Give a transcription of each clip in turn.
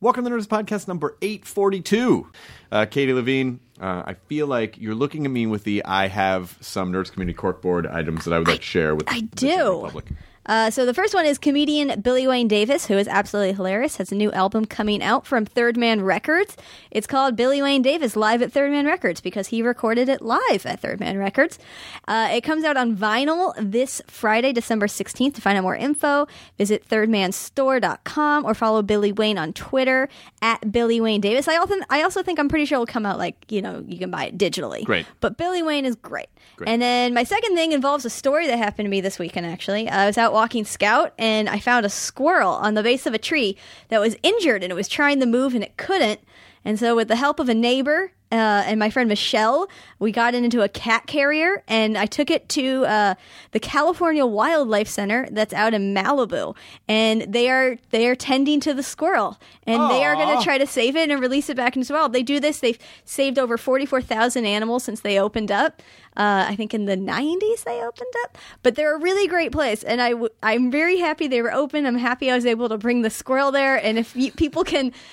Welcome to the Nerdist Podcast number 842. Katie Levine, I feel like you're looking at me with the I have some Nerdist Community Corkboard items that I would like to share with the general public. So the first one is comedian Billy Wayne Davis, who is absolutely hilarious, has a new album coming out from Third Man Records. It's called Billy Wayne Davis Live at Third Man Records because he recorded it live at Third Man Records. It comes out on vinyl this Friday, December 16th. To find out more info, visit thirdmanstore.com or follow Billy Wayne on Twitter at Billy Wayne Davis. I also think I'm pretty sure it'll come out you can buy it digitally. Great. But Billy Wayne is great. And then my second thing involves a story that happened to me this weekend, actually. I was out walking scout, and I found a squirrel on the base of a tree that was injured, and it was trying to move, and it couldn't. And so with the help of a neighbor and my friend Michelle, we got it into a cat carrier, and I took it to the California Wildlife Center that's out in Malibu. And they are tending to the squirrel, and they are going to try to save it and release it back into the wild. They do this. They've saved over 44,000 animals since they opened up. I think in the 90s they opened up. But they're a really great place, and I'm very happy they were open. I'm happy I was able to bring the squirrel there. And if people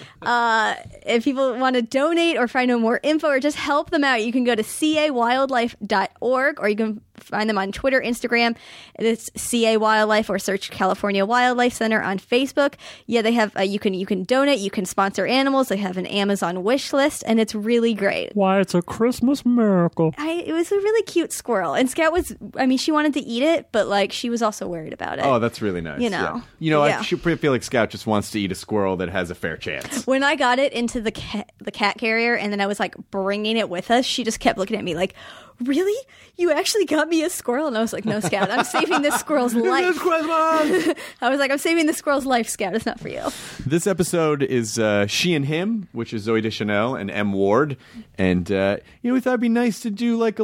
want to donate or find out more info or just help them out, you can go to cawildlife.org, or you can find them on Twitter, Instagram. It's CA Wildlife, or search California Wildlife Center on Facebook. Yeah, they have you can donate, you can sponsor animals. They have an Amazon wish list, and it's really great. Why, it's a Christmas miracle. It was a really cute squirrel, and Scout she wanted to eat it, but she was also worried about it. Oh, that's really nice. Yeah. I feel like Scout just wants to eat a squirrel that has a fair chance. When I got it into the cat carrier, and then I was bringing it with us, she just kept looking at me like, really? You actually got me a squirrel? And I was like, no, Scout, I'm saving this squirrel's life. It's Christmas! I was like, I'm saving this squirrel's life, Scout. It's not for you. This episode is She and Him, which is Zooey Deschanel and M. Ward. And, we thought it'd be nice to do a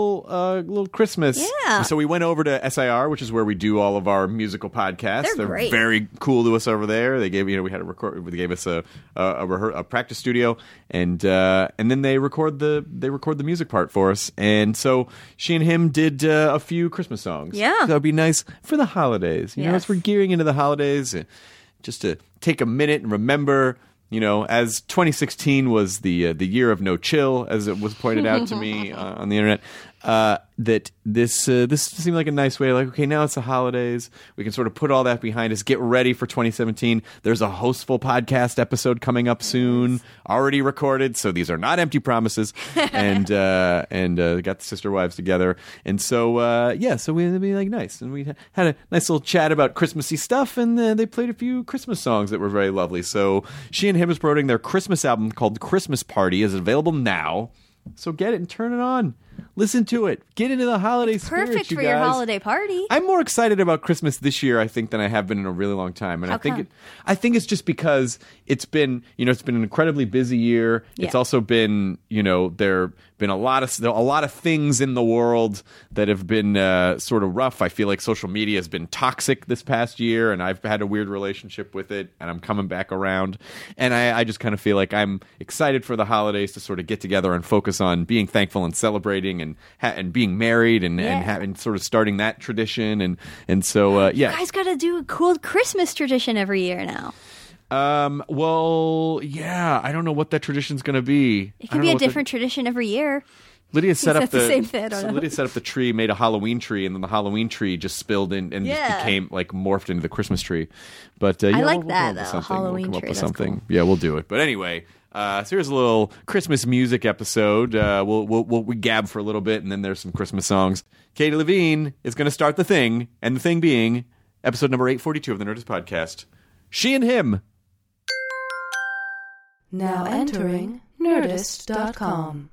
little Christmas. Yeah. So we went over to SIR, which is where we do all of our musical podcasts. They're great. Very cool to us over there. They gave, we had to record, they gave us a practice studio, and then they record the music part for us. And so She and Him did a few Christmas songs. Yeah. That would be nice for the holidays. You know, as we're gearing into the holidays, just to take a minute and remember, as 2016 was the year of no chill, as it was pointed out to me on the internet, that this seemed like a nice way. Okay, now it's the holidays. We can sort of put all that behind us, get ready for 2017. There's a Hostful podcast episode coming up soon, already recorded. So these are not empty promises. And got the sister wives together. And so, so it'd be nice. And we had a nice little chat about Christmassy stuff. And they played a few Christmas songs that were very lovely. So She and Him is promoting their Christmas album called Christmas Party. Is available now. So get it and turn it on. Listen to it. Get into the holiday spirit, Perfect you for guys. your holiday party. I'm more excited about Christmas this year, I think, than I have been in a really long time. And How come? I think it's just because it's been an incredibly busy year. Yeah. It's also been, there been a lot of things in the world that have been sort of rough. I feel like social media has been toxic this past year, and I've had a weird relationship with it, and I'm coming back around. And I just kind of feel like I'm excited for the holidays to sort of get together and focus on being thankful and celebrating and being married and sort of starting that tradition. And so, You guys got to do a cool Christmas tradition every year now. Well, yeah, I don't know what that tradition's going to be. It can be a different tradition every year. Lydia set up the same thing. I don't know. Lydia set up the tree, made a Halloween tree, and then the Halloween tree just spilled in and just became morphed into the Christmas tree. But I like we'll that come up with though. Halloween we'll come tree. up with That's something. cool. Yeah, we'll do it. But anyway, so here's a little Christmas music episode. We gab for a little bit, and then there's some Christmas songs. Katie Levine is going to start the thing, and the thing being episode number 842 of the Nerdist Podcast. She and Him. Now entering Nerdist.com.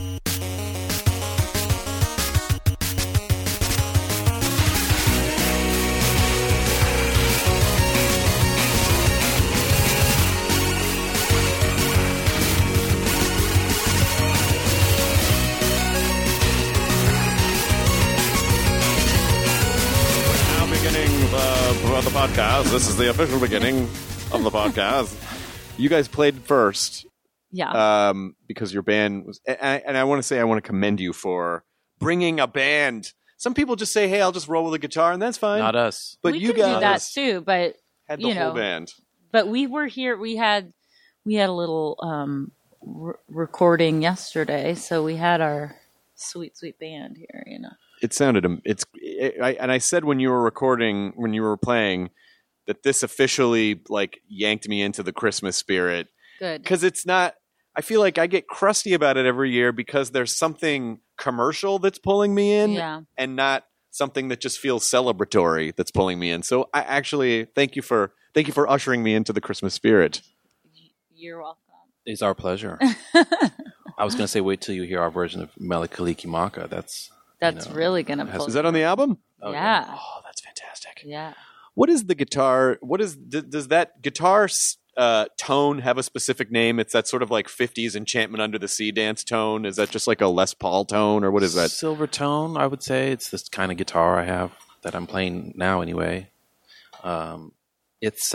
Now beginning the podcast. This is the official beginning of the podcast. You guys played first. Yeah. Because your band was, and I want to say, I want to commend you for bringing a band. Some people just say, "Hey, I'll just roll with a guitar," and that's fine. Not us. But we you could guys do that too, but had the whole band. But we were here. We had we had a little recording yesterday, so we had our sweet band here. It sounded and I said when you were playing that this officially like yanked me into the Christmas spirit. Good, because it's not. I feel like I get crusty about it every year because there's something commercial that's pulling me in, and not something that just feels celebratory that's pulling me in. So I actually thank you for ushering me into the Christmas spirit. You're welcome. It's our pleasure. I was going to say, wait till you hear our version of Mele Kalikimaka. That's really going to pull. Is that on the album? Oh, yeah. Oh, that's fantastic. Yeah. What is the guitar? Does that guitar tone have a specific name? It's that sort of like 50s Enchantment Under the Sea dance tone. Is that just like a Les Paul tone, or what is that? Silver tone, I would say. It's this kind of guitar I have that I'm playing now anyway. It's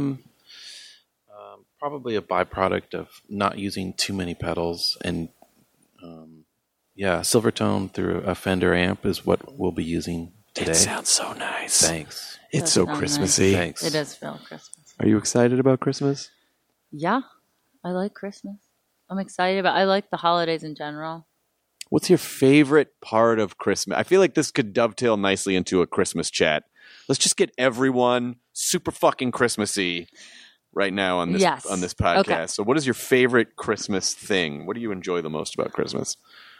probably a byproduct of not using too many pedals, and silver tone through a Fender amp is what we'll be using today. It sounds so nice. Thanks. It's so Christmassy. Nice. Thanks. It does feel Christmas. Are you excited about Christmas? Yeah, I like Christmas. I'm excited I like the holidays in general. What's your favorite part of Christmas? I feel like this could dovetail nicely into a Christmas chat. Let's just get everyone super fucking Christmassy right now on this podcast. Okay. So what is your favorite Christmas thing? What do you enjoy the most about Christmas?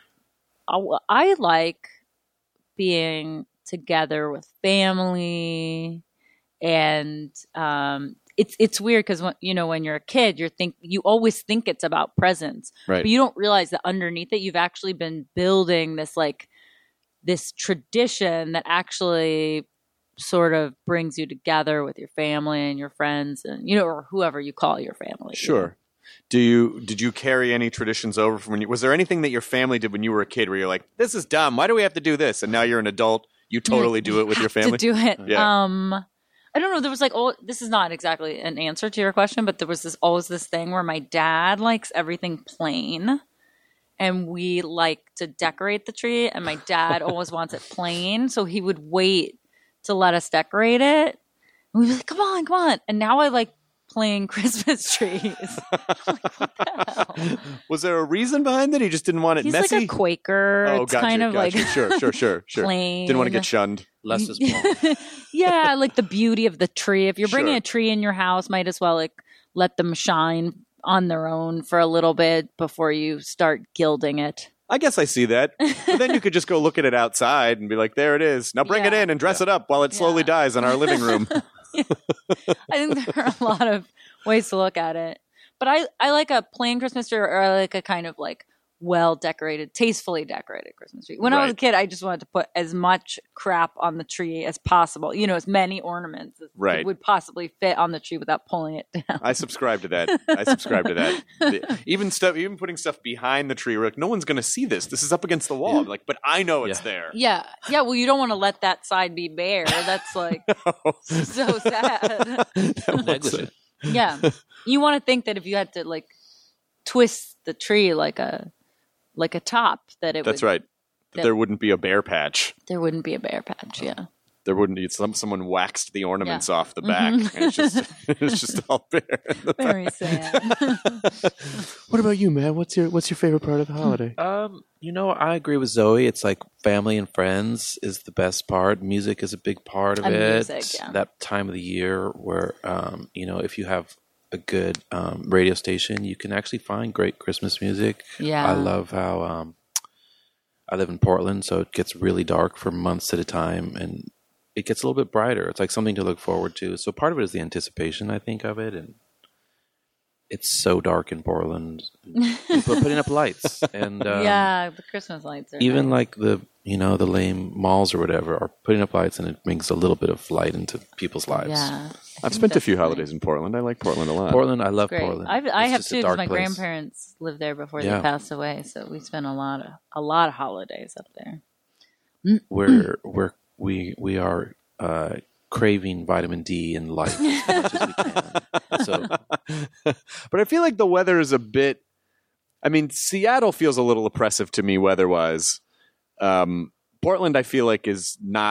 I like being together with family, and it's weird because when you're a kid, you always think it's about presents, right? But you don't realize that underneath it, you've actually been building this tradition that actually sort of brings you together with your family and your friends, and or whoever you call your family. Sure. Did you carry any traditions over from when was there anything that your family did when you were a kid where you're like, this is dumb, why do we have to do this? And now you're an adult, you totally do it with your family? To do it. Yeah. I don't know. There was this is not exactly an answer to your question, but there was always this thing where my dad likes everything plain, and we like to decorate the tree, and my dad always wants it plain, so he would wait to let us decorate it. And we'd be like, come on. And now I like playing Christmas trees. Like, what the hell? Was there a reason behind it? He just didn't want it He's messy? like a Quaker. Oh, it's gotcha, kind of gotcha. like Sure. plain. Didn't want to get shunned. Less is more. Yeah, like the beauty of the tree. If you're bringing Sure. a tree in your house, might as well like let them shine on their own for a little bit before you start gilding it. I guess I see that. But then you could just go look at it outside and be like, there it is. Now bring it in and dress it up while it slowly dies in our living room. I think there are a lot of ways to look at it. But I like a plain Christmas tree, or I like a kind of like well-decorated, tastefully decorated Christmas tree. When I was a kid, I just wanted to put as much crap on the tree as possible. As many ornaments as would possibly fit on the tree without pulling it down. I subscribe to that. Even putting stuff behind the tree. We're like, no one's going to see this. This is up against the wall. Like, but I know it's there. Yeah. Well, you don't want to let that side be bare. That's like so sad. Negligent. Yeah. You want to think that if you had to like twist the tree like a top, that it That's right. That there wouldn't be a bare patch. There wouldn't be a bare patch, yeah. There wouldn't be someone waxed the ornaments off the back. And it's just all bare. Very sad. What about you, man? What's your favorite part of the holiday? I agree with Zoe. It's like family and friends is the best part. Music is a big part of it. Music, yeah. That time of the year where if you have a good radio station, you can actually find great Christmas music. Yeah. I love how I live in Portland, so it gets really dark for months at a time, and it gets a little bit brighter. It's like something to look forward to. So part of it is the anticipation, I think, of it, and it's so dark in Portland. People are putting up lights, and the Christmas lights are even nice. like the lame malls or whatever are putting up lights, and it brings a little bit of light into people's lives. Yeah. I've spent a few holidays in Portland. I like Portland a lot. Portland, I love Great. Portland. I It's have just a too, dark because my place. grandparents lived there before they passed away, so we spent a lot of holidays up there. We are craving vitamin D and light as much as we can. So, but I feel like the weather is a bit. I mean, Seattle feels a little oppressive to me weather-wise. Portland, I feel like, is not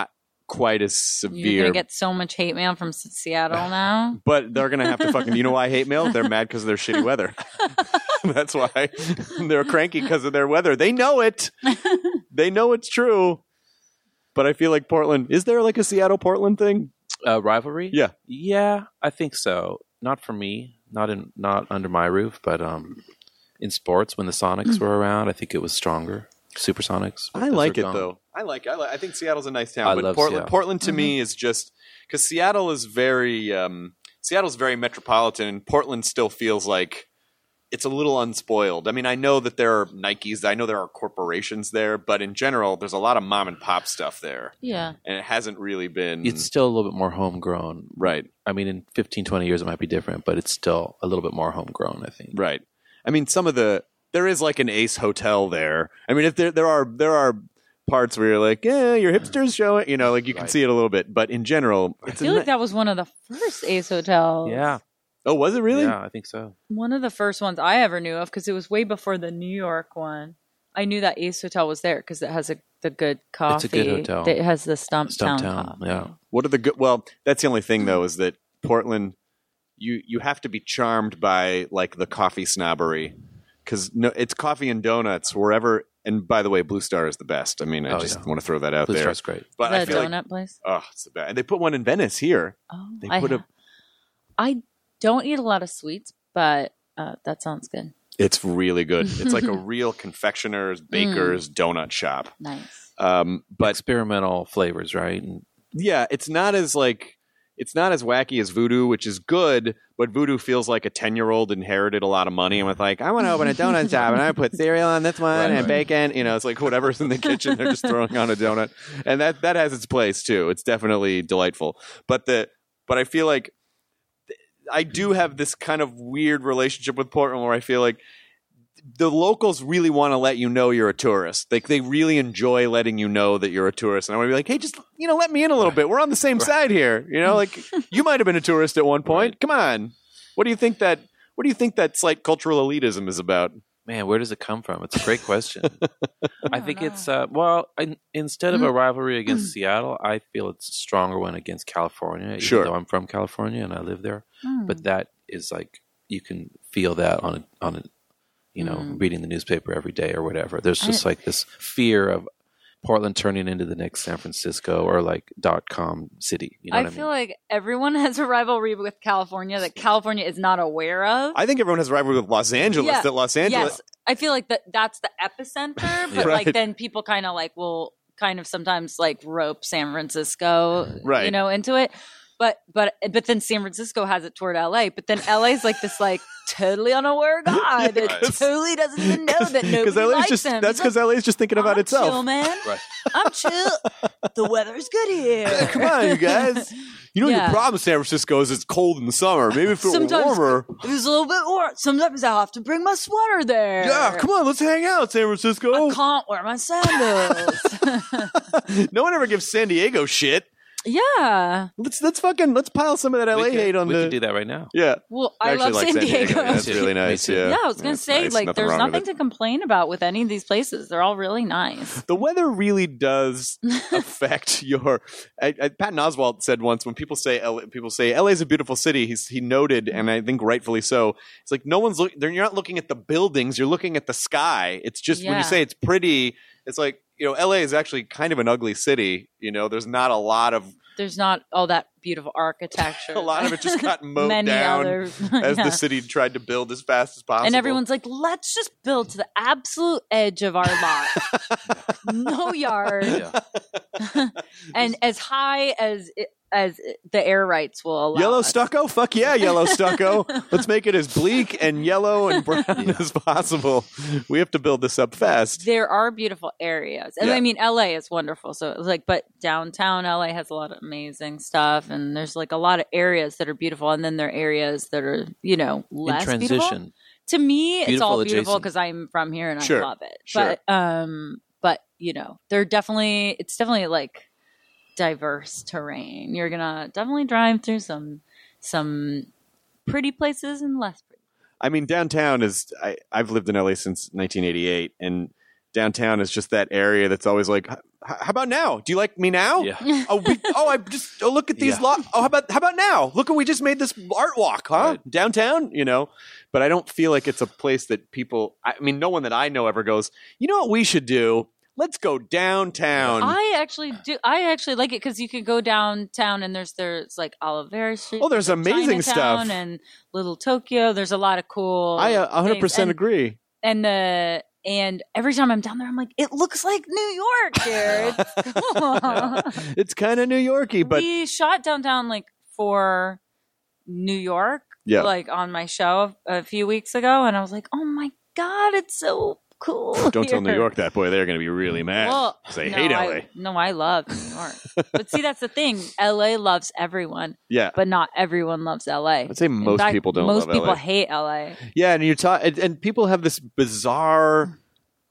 quite as You're severe. gonna get so much hate mail from Seattle now. But they're going to have to fucking... You know why I hate mail? They're mad because of their shitty weather. That's why. They're cranky because of their weather. They know it. They know it's true. But I feel like Portland... Is there like a Seattle-Portland thing? Rivalry? Yeah. Yeah, I think so. Not for me. Not under my roof, but in sports, when the Sonics were around, I think it was stronger. Supersonics. I like it, though. I think Seattle's a nice town. I But love Portland, Seattle. Portland to me is just... Because Seattle is very... Seattle's very metropolitan, and Portland still feels like it's a little unspoiled. I mean, I know that there are Nikes, I know there are corporations there, but in general, there's a lot of mom and pop stuff there. Yeah. And it hasn't really been... It's still a little bit more homegrown. Right. I mean, in 15, 20 years, it might be different, but it's still a little bit more homegrown, I think. Right. I mean, there is like an Ace Hotel there. I mean, if there are parts where you're like, yeah, your hipsters show it, like you can Right. see it a little bit, but in general, I feel like that was one of the first Ace hotels. Yeah. Oh, was it really? Yeah, I think so. One of the first ones I ever knew of, because it was way before the New York one. I knew that Ace Hotel was there because it has the good coffee. It's a good hotel. It has the Stumptown Stumptown, coffee. yeah. What are the good? Well, that's the only thing though, is that Portland, you have to be charmed by like the coffee snobbery, because it's coffee and donuts wherever. And by the way, Blue Star is the best. I mean, I just want to throw that out Blue there. Star's great. But Is I that a feel donut like, place? oh, it's the best. And they put one in Venice here. Oh, They put I don't eat a lot of sweets, but that sounds good. It's really good. It's like a real confectioner's, baker's donut shop. Nice. But Experimental flavors, right? And yeah, it's not as wacky as Voodoo, which is good, but Voodoo feels like a 10-year-old inherited a lot of money and was like, I want to open a donut shop and I put cereal on this one and bacon. It's like whatever's in the kitchen, they're just throwing on a donut. And that has its place too. It's definitely delightful. But I feel like I do have this kind of weird relationship with Portland where I feel like the locals really want to let you know you're a tourist. Like they really enjoy letting you know that you're a tourist. And I want to be like, hey, just, let me in a little bit. We're on the same side here. Like you might have been a tourist at one point. Right. Come on. What do you think that slight cultural elitism is about? Man, where does it come from? It's a great question. I think it's, instead of a rivalry against Seattle, I feel it's a stronger one against California, even though I'm from California and I live there. But that is like, you can feel that on a reading the newspaper every day or whatever. There's just like this fear of Portland turning into the next San Francisco or like .com city. You know what I mean? feel like everyone has a rivalry with California that California is not aware of. I think everyone has a rivalry with Los Angeles. Yeah. That Los Angeles. Yes, I feel like that's the epicenter, but like then people kind of like will kind of sometimes like rope San Francisco, into it. But then San Francisco has it toward LA. But then LA's like this like totally unaware god that totally doesn't even know that nobody likes him. That's because LA's just thinking about itself. Chill, man. Right. I'm chill. The weather's good here. Yeah, come on, you guys. Your problem with San Francisco is it's cold in the summer. Maybe if it were warmer. It was a little bit warm. Sometimes I have to bring my sweater there. Yeah, come on, let's hang out, San Francisco. I can't wear my sandals. No one ever gives San Diego shit. Yeah. Let's pile some of that LA hate on we could do that right now. Yeah. Well, I love San Diego. That's really nice. Yeah. Yeah, I was going to say, nice. like, there's nothing to complain about with any of these places. They're all really nice. The weather really does affect your. Patton Oswalt said once when people say LA is a beautiful city. He noted, and I think rightfully so. It's like no one's looking. You're not looking at the buildings. You're looking at the sky. It's just when you say it's pretty. It's like. LA is actually kind of an ugly city. There's not all that beautiful architecture. A lot of it just got mowed down as the city tried to build as fast as possible. And everyone's like, let's just build to the absolute edge of our lot. No yard. Yeah. And as high as the air rights will allow. Yellow stucco? Fuck yeah, yellow stucco. Let's make it as bleak and yellow and brown as possible. We have to build this up fast. There are beautiful areas. And I mean, LA is wonderful. So it's like, but downtown LA has a lot of amazing stuff. And there's like a lot of areas that are beautiful. And then there are areas that are, less in transition. Beautiful. To me, it's all beautiful adjacent. because I'm from here and Sure. I love it. Sure. But it's definitely like diverse terrain. You're gonna definitely drive through some pretty places and less pretty. I mean, downtown is. I've lived in LA since 1988, and downtown is just that area that's always like, how about now? Do you like me now? Yeah. Look at these Yeah. how about now? Look, we just made this art walk, huh? Right. Downtown, but I don't feel like it's a place that people, no one that I know ever goes, you know what we should do? Let's go downtown. I actually do. I actually like it because you could go downtown and there's like Olivera Street. Oh, there's amazing Chinatown stuff. and Little Tokyo. There's a lot of cool. I 100% things. agree. And every time I'm down there, I'm like, it looks like New York here. It's cool. It's kind of New Yorky, but we shot downtown like for New York, Yeah. like on my show a few weeks ago, and I was like, oh my god, it's so cool. don't tell New here. York that, boy. They're going to be really mad. Well, Say, no, hate LA. I love New York. But see, that's the thing. LA loves everyone, Yeah. but not everyone loves LA. I'd say most people don't Most love people LA. hate LA. Yeah, and and people have this bizarre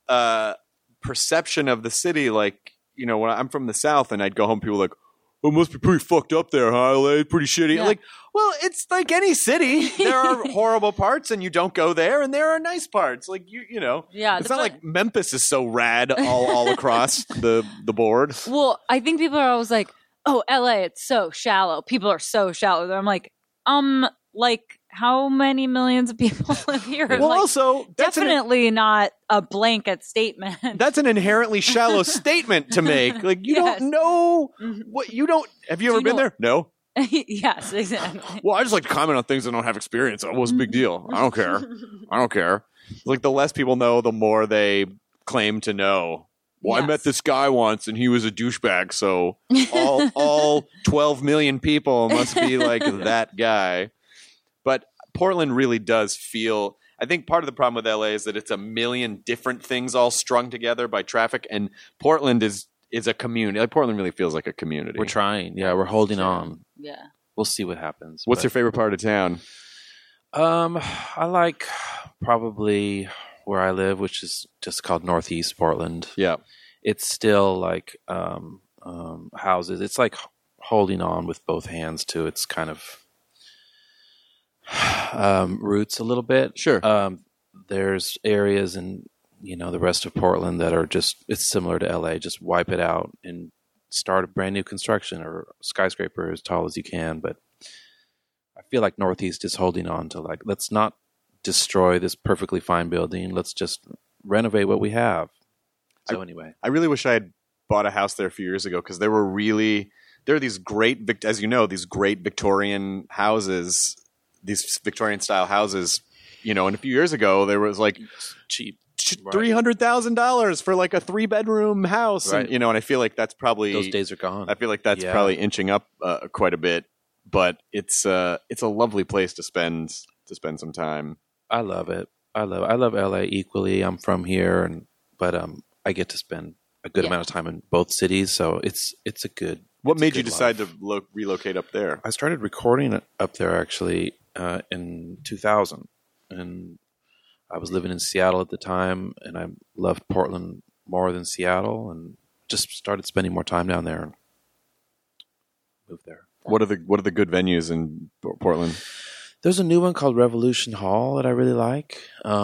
perception of the city. Like, when I'm from the South and I'd go home, people are like, "Oh, it must be pretty fucked up there, huh? LA, pretty shitty." Yeah. Like, well, it's like any city. There are horrible parts, and you don't go there, and there are nice parts. Like you know, Yeah, it's the not fu- like Memphis is so rad all across the board. Well, I think people are always like, "Oh, LA, it's so shallow. People are so shallow." I'm like, like how many millions of people live here? Well, Like, also that's definitely not a blanket statement. That's an inherently shallow statement to make. Like, you Yes. don't know Mhm. what you don't. Have you ever you been know- there? No. Yes, exactly. Well, I just like to comment on things I don't have experience on. What's a big deal? I don't care. I don't care. Like, the less people know, the more they claim to know. Well, I Yes. met this guy once and he was a douchebag, so all 12 million people must be like that guy. But Portland really does feel. I think part of the problem with LA is that it's a million different things all strung together by traffic, and Portland is a community. Like, Portland really feels like a community. We're trying. Yeah, we're holding on. Yeah. We'll see what happens. What's your favorite part of town? I like probably where I live, which is just called Northeast Portland. Yeah. It's still like houses. It's like holding on with both hands to its kind of roots a little bit. Sure. There's areas in the rest of Portland that are just, it's similar to LA. Just wipe it out and start a brand new construction or skyscraper as tall as you can. But I feel like Northeast is holding on to, like, let's not destroy this perfectly fine building. Let's just renovate what we have. So anyway, I really wish I had bought a house there a few years ago, because there are these great, as you know, these great Victorian houses, these Victorian style houses, and a few years ago there was like cheap. Right. $300,000 for like a 3-bedroom house, Right. and I feel like that's probably Those days are gone. I feel like that's Yeah. probably inching up quite a bit, but it's a lovely place to spend some time. I love it. I love LA equally. I'm from here, but I get to spend a good Yeah. amount of time in both cities, so it's a good. What it's a made you good decide life. to relocate up there? I started recording up there actually in 2000, and I was living in Seattle at the time, and I loved Portland more than Seattle, and just started spending more time down there and moved there. What are the good venues in Portland? There's a new one called Revolution Hall that I really like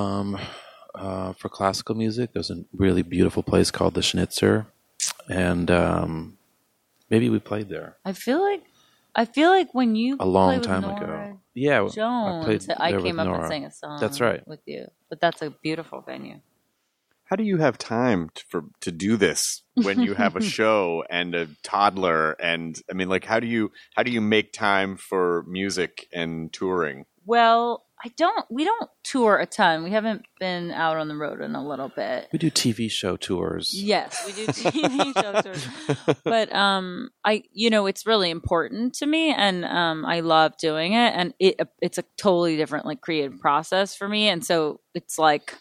for classical music. There's a really beautiful place called the Schnitzer, and maybe we played there I feel like when you a long play with time Nora ago. Yeah, Jones, I there with came up Nora. and sang a song. That's right. With you, but that's a beautiful venue. How do you have time to do this when you have a show and a toddler? And I mean, like, how do you make time for music and touring? Well, we don't tour a ton. We haven't been out on the road in a little bit. We do TV show tours. Yes, we do TV show tours. But it's really important to me, and I love doing it, and it's a totally different like creative process for me, and so it's like,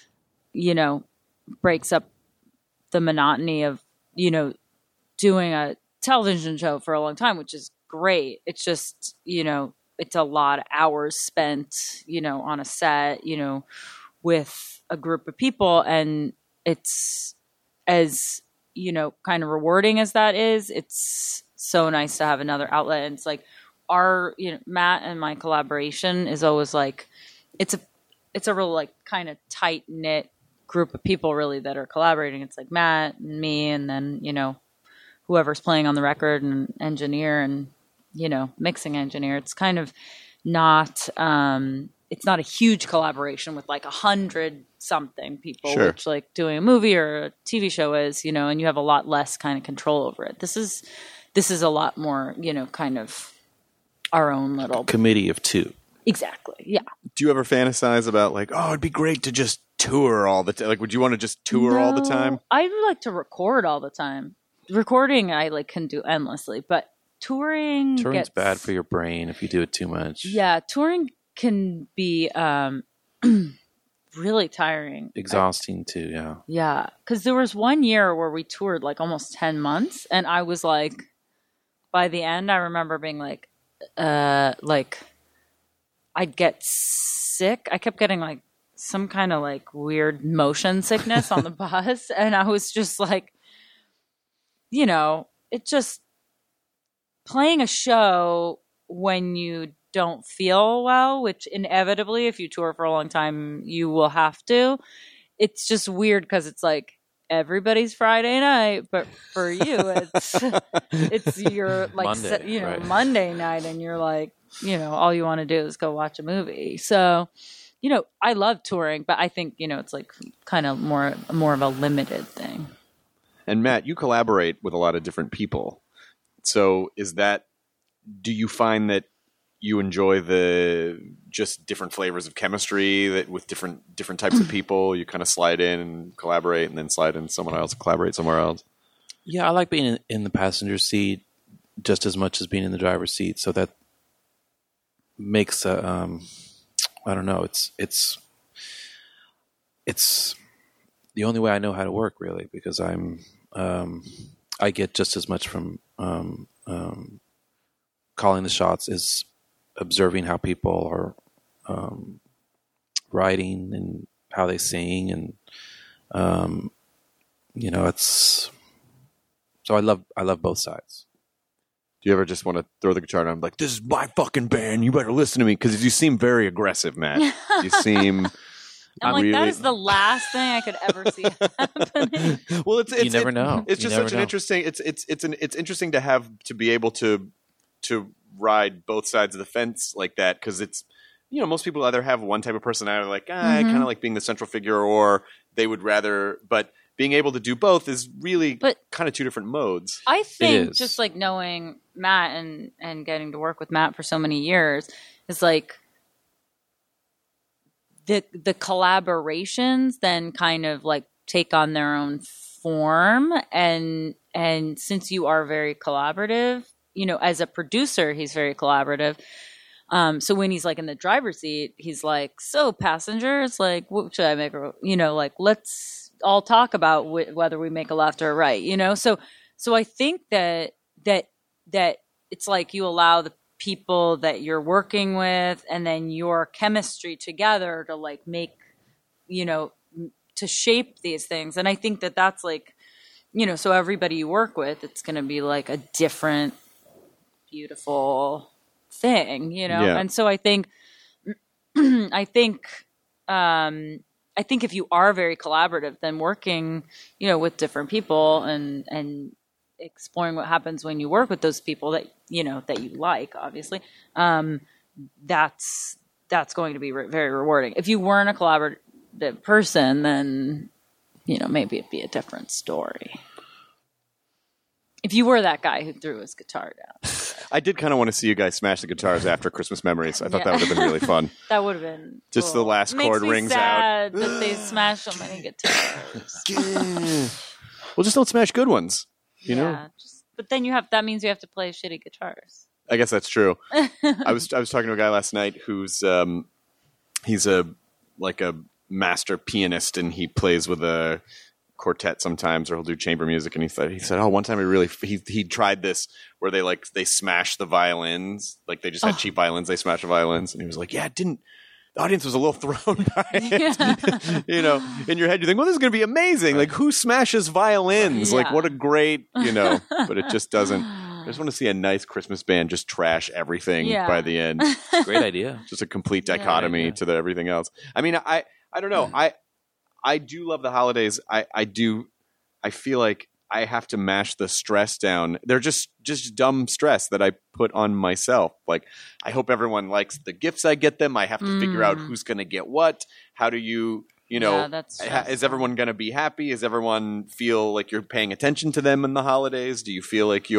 breaks up the monotony of doing a television show for a long time, which is great. It's just it's a lot of hours spent, on a set, with a group of people. And it's as, kind of rewarding as that is, it's so nice to have another outlet. And it's like Matt and my collaboration is always like, it's a real like kind of tight knit group of people really that are collaborating. It's like Matt and me, and then, whoever's playing on the record and engineer and, mixing engineer. It's kind of not, it's not a huge collaboration with like 100 something people, Sure. which like doing a movie or a TV show is, and you have a lot less kind of control over it. This is a lot more, kind of our own little Committee of two. Exactly. Yeah. Do you ever fantasize about like, oh, it'd be great to just tour all the time? Like, would you want to just tour all the time? I would like to record all the time. Recording, I like can do endlessly, but touring's bad for your brain if you do it too much. Yeah, touring can be really tiring, exhausting too. Yeah. Yeah, because there was one year where we toured like almost 10 months, and I was like, by the end, I remember being like I'd get sick. I kept getting like some kind of like weird motion sickness on the bus. And I was just like, it just playing a show when you don't feel well, which inevitably, if you tour for a long time, you will have to. It's just weird because it's like everybody's Friday night, but for you, it's your like Monday, right. Monday night, and you're like, all you want to do is go watch a movie. So, I love touring, but I think, it's like kind of more of a limited thing. And Matt, you collaborate with a lot of different people. So do you find that you enjoy the just different flavors of chemistry that with different types of people, you kind of slide in and collaborate and then slide in someone else and collaborate somewhere else? Yeah, I like being in the passenger seat just as much as being in the driver's seat. So that makes I don't know. It's the only way I know how to work, really, because I get just as much from calling the shots as observing how people are writing and how they sing, and it's so I love both sides. Do you ever just want to throw the guitar down and be like, this is my fucking band, you better listen to me? Because you seem very aggressive, Matt. You seem... I'm like, that is the last thing I could ever see happening. Well, you never know. It's just such an interesting... It's interesting to be able to ride both sides of the fence like that, because it's... most people either have one type of personality, like, I kind of like being the central figure, or they would rather... But being able to do both is really kind of two different modes. I think just like knowing Matt and getting to work with Matt for so many years is like the collaborations then kind of like take on their own form. And since you are very collaborative, as a producer, he's very collaborative. So when he's like in the driver's seat, he's like, so passengers, like, what should I make? Like, let's all talk about whether we make a left or a right, So I think that it's like you allow the people that you're working with and then your chemistry together to like make, to shape these things. And I think that that's like, so everybody you work with, it's going to be like a different, beautiful thing, Yeah. And so I think if you are very collaborative, then working, with different people and exploring what happens when you work with those people that that you like, obviously, that's going to be very rewarding. If you weren't a collaborative person, then maybe it'd be a different story. If you were that guy who threw his guitar down. I did kind of want to see you guys smash the guitars after Christmas Memories. I thought that would have been really fun. That would have been just cool. The last chord rings sad out. That they smash so many guitars. Well, just don't smash good ones. You know. But then that means you have to play shitty guitars. I guess that's true. I was talking to a guy last night who's he's a master pianist, and he plays with a quartet sometimes, or he'll do chamber music. And he said, oh, one time he tried this where they smash the violins, like they just had cheap violins, they smashed the violins, and he was like, yeah, the audience was a little thrown by it. In your head you think, well, this is going to be amazing. Like, who smashes violins? Like, what a great, but it just doesn't. I just want to see a nice Christmas band just trash everything by the end. Great idea. Just a complete dichotomy to everything else. I mean, I don't know. I do love the holidays. I do. I feel like I have to mash the stress down. They're just dumb stress that I put on myself. Like, I hope everyone likes the gifts I get them. I have to figure out who's going to get what. How do you know, is everyone going to be happy? Does everyone feel like you're paying attention to them in the holidays? Do you feel like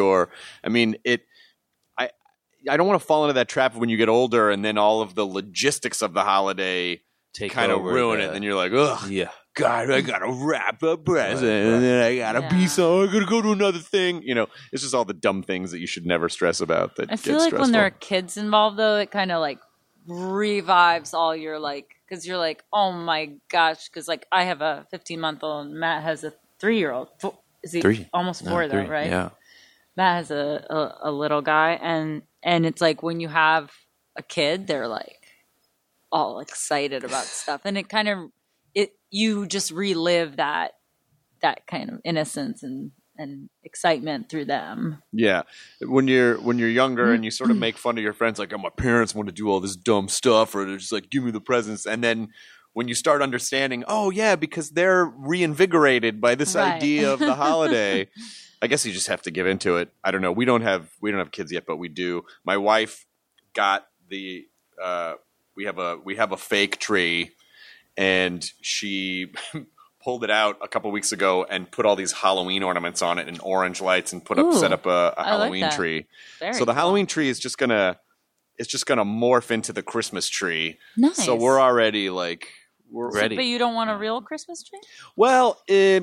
I don't want to fall into that trap when you get older and then all of the logistics of the holiday kind of ruin it. And then you're like, ugh. Yeah. God, I gotta wrap a present, and then I gotta I gotta go to another thing. It's just all the dumb things that you should never stress about. That I feel like when there are kids involved, though, it kind of like revives all your because you're like, oh my gosh, because like I have a 15-month-old, and Matt has a 3-year-old. Is he 3? Almost 4 though, right? Yeah. Matt has a little guy, and it's like when you have a kid, they're like all excited about stuff, and it kind of. You just relive that kind of innocence and excitement through them. Yeah, when you're younger and you sort of make fun of your friends, like, oh, my parents want to do all this dumb stuff, or they're just like, give me the presents, and then when you start understanding, oh yeah, because they're reinvigorated by this idea of the holiday. I guess you just have to give into it. I don't know. We don't have kids yet, but we do. My wife got we have a fake tree. And she pulled it out a couple weeks ago and put all these Halloween ornaments on it and orange lights and set up a Halloween tree. So the Halloween tree is just gonna morph into the Christmas tree. Nice. So we're already we're ready. But you don't want a real Christmas tree? Well,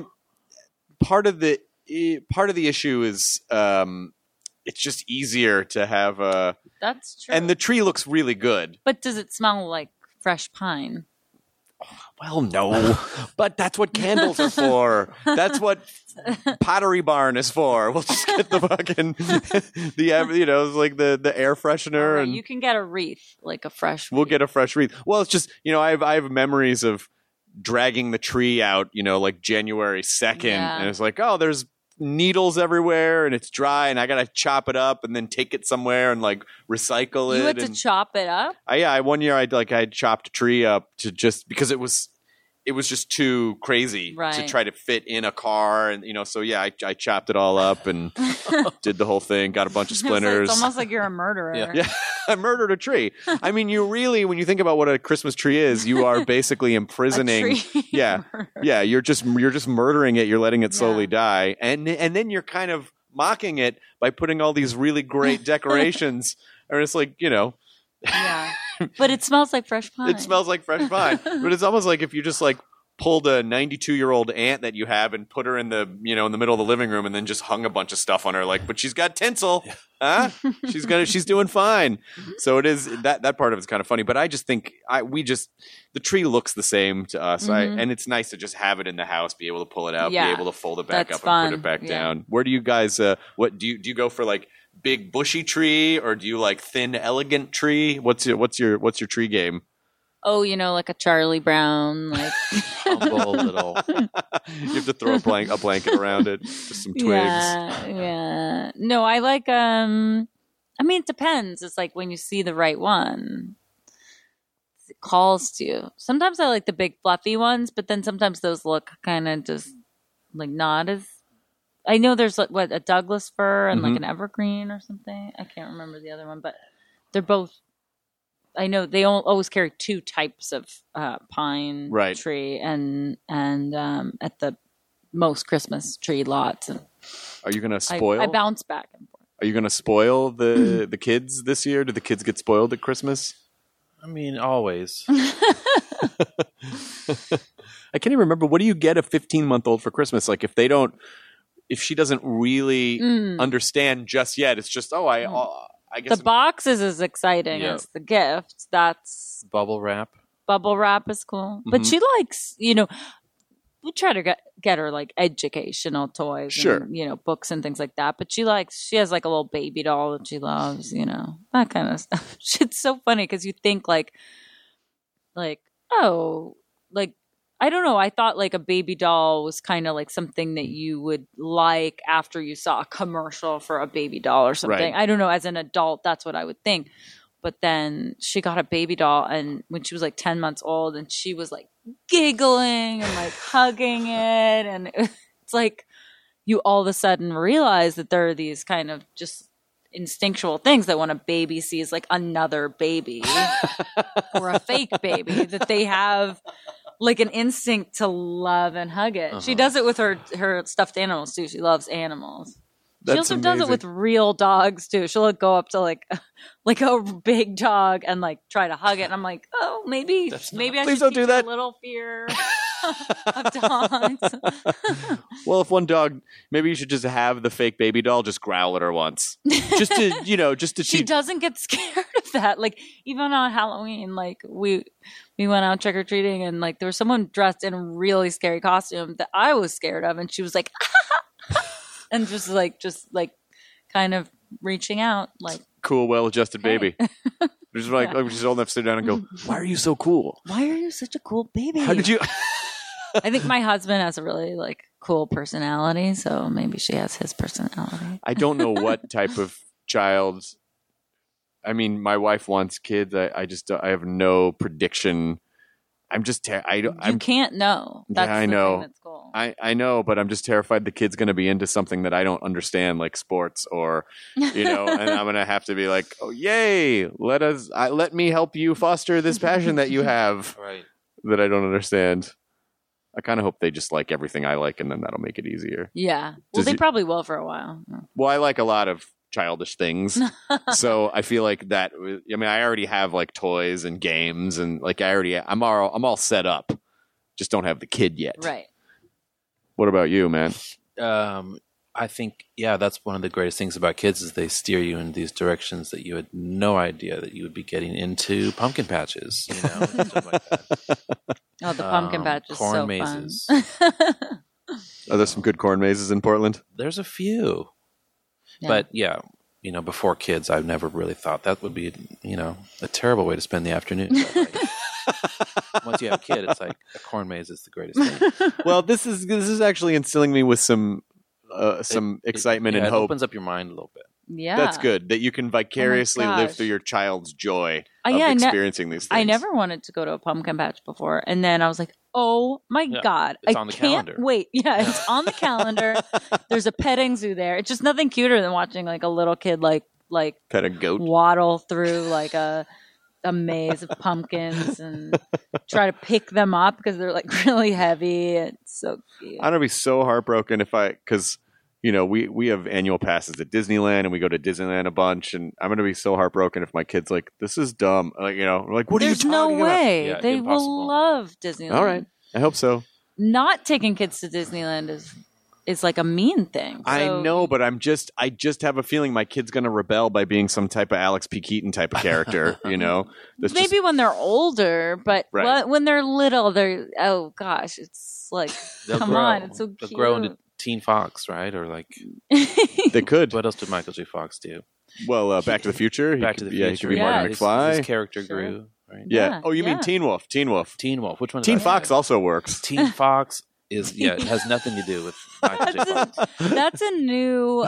part of the issue is it's just easier to have a. That's true. And the tree looks really good. But does it smell like fresh pine? Well, no, but that's what candles are for. That's what Pottery Barn is for. We'll just get the fucking it's like the air freshener, Right, and you can get a wreath, like a fresh. We'll get a fresh wreath. Well, it's just I have memories of dragging the tree out, like January 2nd, and it's like, oh, there's needles everywhere and it's dry and I gotta chop it up and then take it somewhere and recycle it. You had to chop it up? One year I chopped a tree up to just because it was just too crazy to try to fit in a car, and so I chopped it all up and did the whole thing, got a bunch of splinters. It's almost like you're a murderer. Yeah. I murdered a tree. I mean, you really, when you think about what a Christmas tree is, you are basically imprisoning. Yeah. You're just murdering it. You're letting it slowly die, and then you're kind of mocking it by putting all these really great decorations. And it's like Yeah, but it smells like fresh pine. It smells like fresh pine, but it's almost like if you just pulled a 92-year-old aunt that you have and put her in the in the middle of the living room and then just hung a bunch of stuff on her, but she's got tinsel, huh? She's doing fine. So it is that part of it's kind of funny, but I just think the tree looks the same to us, and it's nice to just have it in the house, be able to pull it out, be able to fold it back up and put it back down. Where do you guys? What do you go for? Big bushy tree, or do you like thin elegant tree? What's your tree game? Oh, like a Charlie Brown, humble little. You have to throw a blanket around it, just some twigs. Yeah. No, I like. I mean, it depends. It's like when you see the right one, it calls to you. Sometimes I like the big fluffy ones, but then sometimes those look kind of just not as. I know there's a Douglas fir and an evergreen or something. I can't remember the other one, but they're both. I know they always carry 2 types of pine tree and at the most Christmas tree lots. And are you going to spoil? I bounce back and forth. Are you going to spoil the kids this year? Do the kids get spoiled at Christmas? I mean, always. I can't even remember. What do you get a 15-month-old for Christmas? If she doesn't really understand just yet, it's just I guess the boxes is exciting as the gift. That's bubble wrap. Bubble wrap is cool, but she likes we try to get her educational toys, and, books and things like that. But she has a little baby doll that she loves, that kind of stuff. It's so funny because you think I don't know. I thought a baby doll was kind of something that you would like after you saw a commercial for a baby doll or something. Right. I don't know. As an adult, that's what I would think. But then she got a baby doll, and when she was like 10 months old, and she was like giggling and like hugging it. And it's like you all of a sudden realize that there are these kind of just instinctual things that when a baby sees like another baby or a fake baby, that they have like an instinct to love and hug it. She does it with her stuffed animals too. She loves animals. She also does it with real dogs too. She'll go up to like a big dog and like try to hug it. And I'm like, oh, maybe I Please should don't teach do that. a little fear of dogs. Well, if one dog, maybe you should just have the fake baby doll just growl at her once, just to She doesn't get scared of that. Like even on Halloween, like we went out trick or treating, and like there was someone dressed in a really scary costume that I was scared of, and she was like, and just like kind of reaching out, like cool, well-adjusted baby. Just like she's old enough to sit down and go, "Why are you so cool? Why are you such a cool baby? How did you?" I think my husband has a really like cool personality, so maybe she has his personality. I don't know what type of child. I mean, my wife wants kids. I have no prediction. I'm just you can't know. That's I the know. thing that's cool. I know, but I'm just terrified the kid's going to be into something that I don't understand, like sports, or and I'm going to have to be like, "Oh, yay! Let me help you foster this passion that you have, Right. that I don't understand." I kind of hope they just like everything I like, and then that'll make it easier. Yeah. Well, they probably will for a while. Well, I like a lot of childish things, so I feel like that. I mean, I already have like toys and games, and like I'm all set up. Just don't have the kid yet. Right. What about you, man? I think, that's one of the greatest things about kids is they steer you in these directions that you had no idea that you would be getting into. Pumpkin patches, stuff like that. Oh, the pumpkin patch is corn so mazes. fun. Are there some good corn mazes in Portland? There's a few. Yeah. But before kids, I've never really thought that would be, a terrible way to spend the afternoon. But, like, once you have a kid, it's like a corn maze is the greatest thing. Well, this is actually instilling me with some excitement and it hope. opens up your mind a little bit. Yeah. That's good, that you can vicariously live gosh. through your child's joy of Yeah, experiencing these things. I never wanted to go to a pumpkin patch before, and then I was like, "Oh my god, it's I on the can't calendar." wait!" Yeah, it's on the calendar. There's a petting zoo there. It's just nothing cuter than watching like a little kid like pet a goat. waddle through like a maze of pumpkins and try to pick them up because they're like really heavy. It's so cute. I'm gonna be so heartbroken because we have annual passes at Disneyland, and we go to Disneyland a bunch, and I'm gonna be so heartbroken if my kid's like, "This is dumb." Like, we're like, "What There's are you no talking about?" way Yeah, they impossible. will love Disneyland. All right, I hope so. Not taking kids to Disneyland is like a mean thing. I So- know, but I just have a feeling my kid's gonna rebel by being some type of Alex P. Keaton type of character. That's Maybe just, when they're older, but Right. when they're little, oh gosh, it's like They'll come grow. on, it's so They'll cute. grow into Teen Fox, right? Or like, they could. what else did Michael J. Fox do? Well, Back to the Future. Back to the Yeah, he Future. could be Martin His McFly. character Sure. grew, right? Yeah. Yeah, Oh, you mean yeah. Teen Wolf? Teen Wolf. Teen Wolf. Which one? Teen is Fox also works. Teen Fox is it has nothing to do with Michael J. Fox. That's a new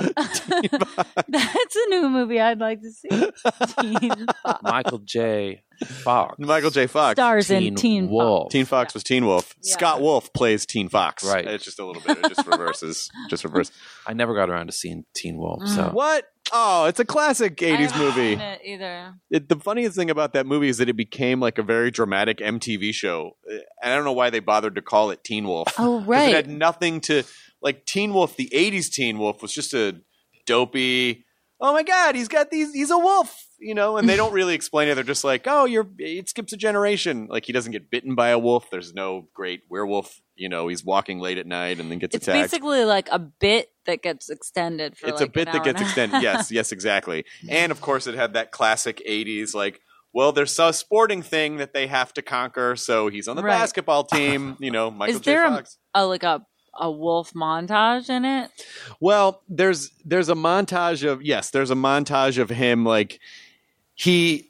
that's a new movie I'd like to see. Teen Fox. Michael J. Fox. Michael J. Fox. Stars in Teen Wolf. Fox. Teen Fox was Teen Wolf. Yeah. Scott Wolf plays Teen Fox. Right. It's just a little bit. It just reverses. Just reverse. I never got around to seeing Teen Wolf. So What? Oh, it's a classic I 80s haven't movie. seen it either. The funniest thing about that movie is that it became like a very dramatic MTV show. And I don't know why they bothered to call it Teen Wolf. Oh 'Cause right. It had nothing to like Teen Wolf. The 80s Teen Wolf was just a dopey. Oh my God, he's a wolf, and they don't really explain it. They're just like, oh, it skips a generation. Like he doesn't get bitten by a wolf. There's no great werewolf. He's walking late at night and then gets It's attacked. basically like a bit that gets extended for It's like a bit an that hour gets and a extended. half. Yes, exactly. And of course, it had that classic 80s, like, well, there's a sporting thing that they have to conquer. So he's on the Right. basketball team, Michael Is J. there Fox. a wolf montage in it? Well, there's a montage of him, like, he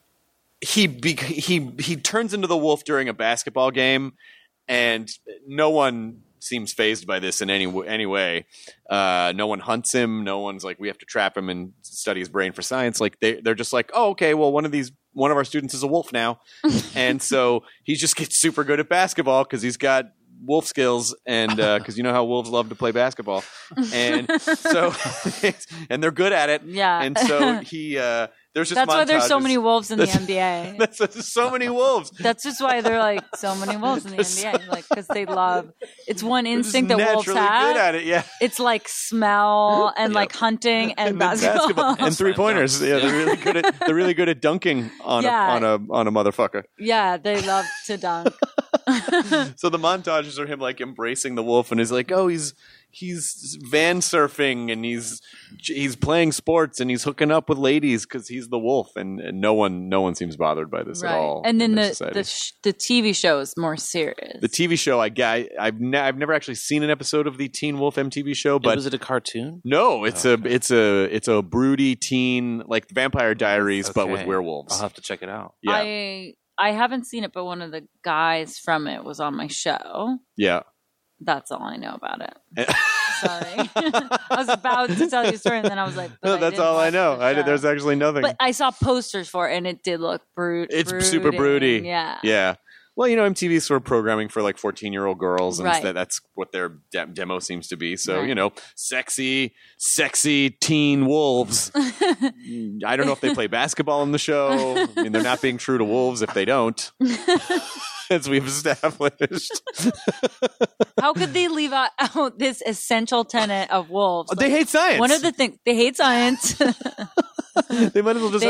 turns into the wolf during a basketball game, and no one seems fazed by this in any way. No one hunts him. No one's like, we have to trap him and study his brain for science. Like they're just like, oh, okay, well, one of these one of our students is a wolf now, and so he just gets super good at basketball because he's got wolf skills, and because you know how wolves love to play basketball, and so and they're good at it. Yeah. And so he there's just That's why there's so montages. many wolves in the NBA. There's so many wolves. That's just why they're like so many wolves in the NBA, like because they love. It's one They're just instinct that wolves naturally good have. at it. Yeah. It's like smell and like hunting and then basketball. and 3-pointers. Yeah, they're really good at dunking on Yeah. a motherfucker. Yeah, they love to dunk. So the montages are him like embracing the wolf, and he's like, oh, he's van surfing, and he's playing sports, and he's hooking up with ladies because he's the wolf, and no one seems bothered by this at all. And then in the their society. the TV show is more serious. The TV show, I've never actually seen an episode of the Teen Wolf MTV show, but was it a cartoon? no, it's a broody teen like Vampire Diaries, but with Okay. werewolves. I'll have to check it out. Yeah, I haven't seen it, but one of the guys from it was on my show. yeah. That's all I know about it. Sorry. I was about to tell you a story, and then I was like, No, that's all I know. There's actually nothing. But I saw posters for it, and it did look It's super broody. Yeah. Yeah. Well, is sort of programming for like 14-year-old girls, and Right. that's what their demo seems to be. So, Right. sexy teen wolves. I don't know if they play basketball in the show. I mean, they're not being true to wolves if they don't, as we've established. How could they leave out this essential tenet of wolves? They hate science. One of the things they hate science. They might as well just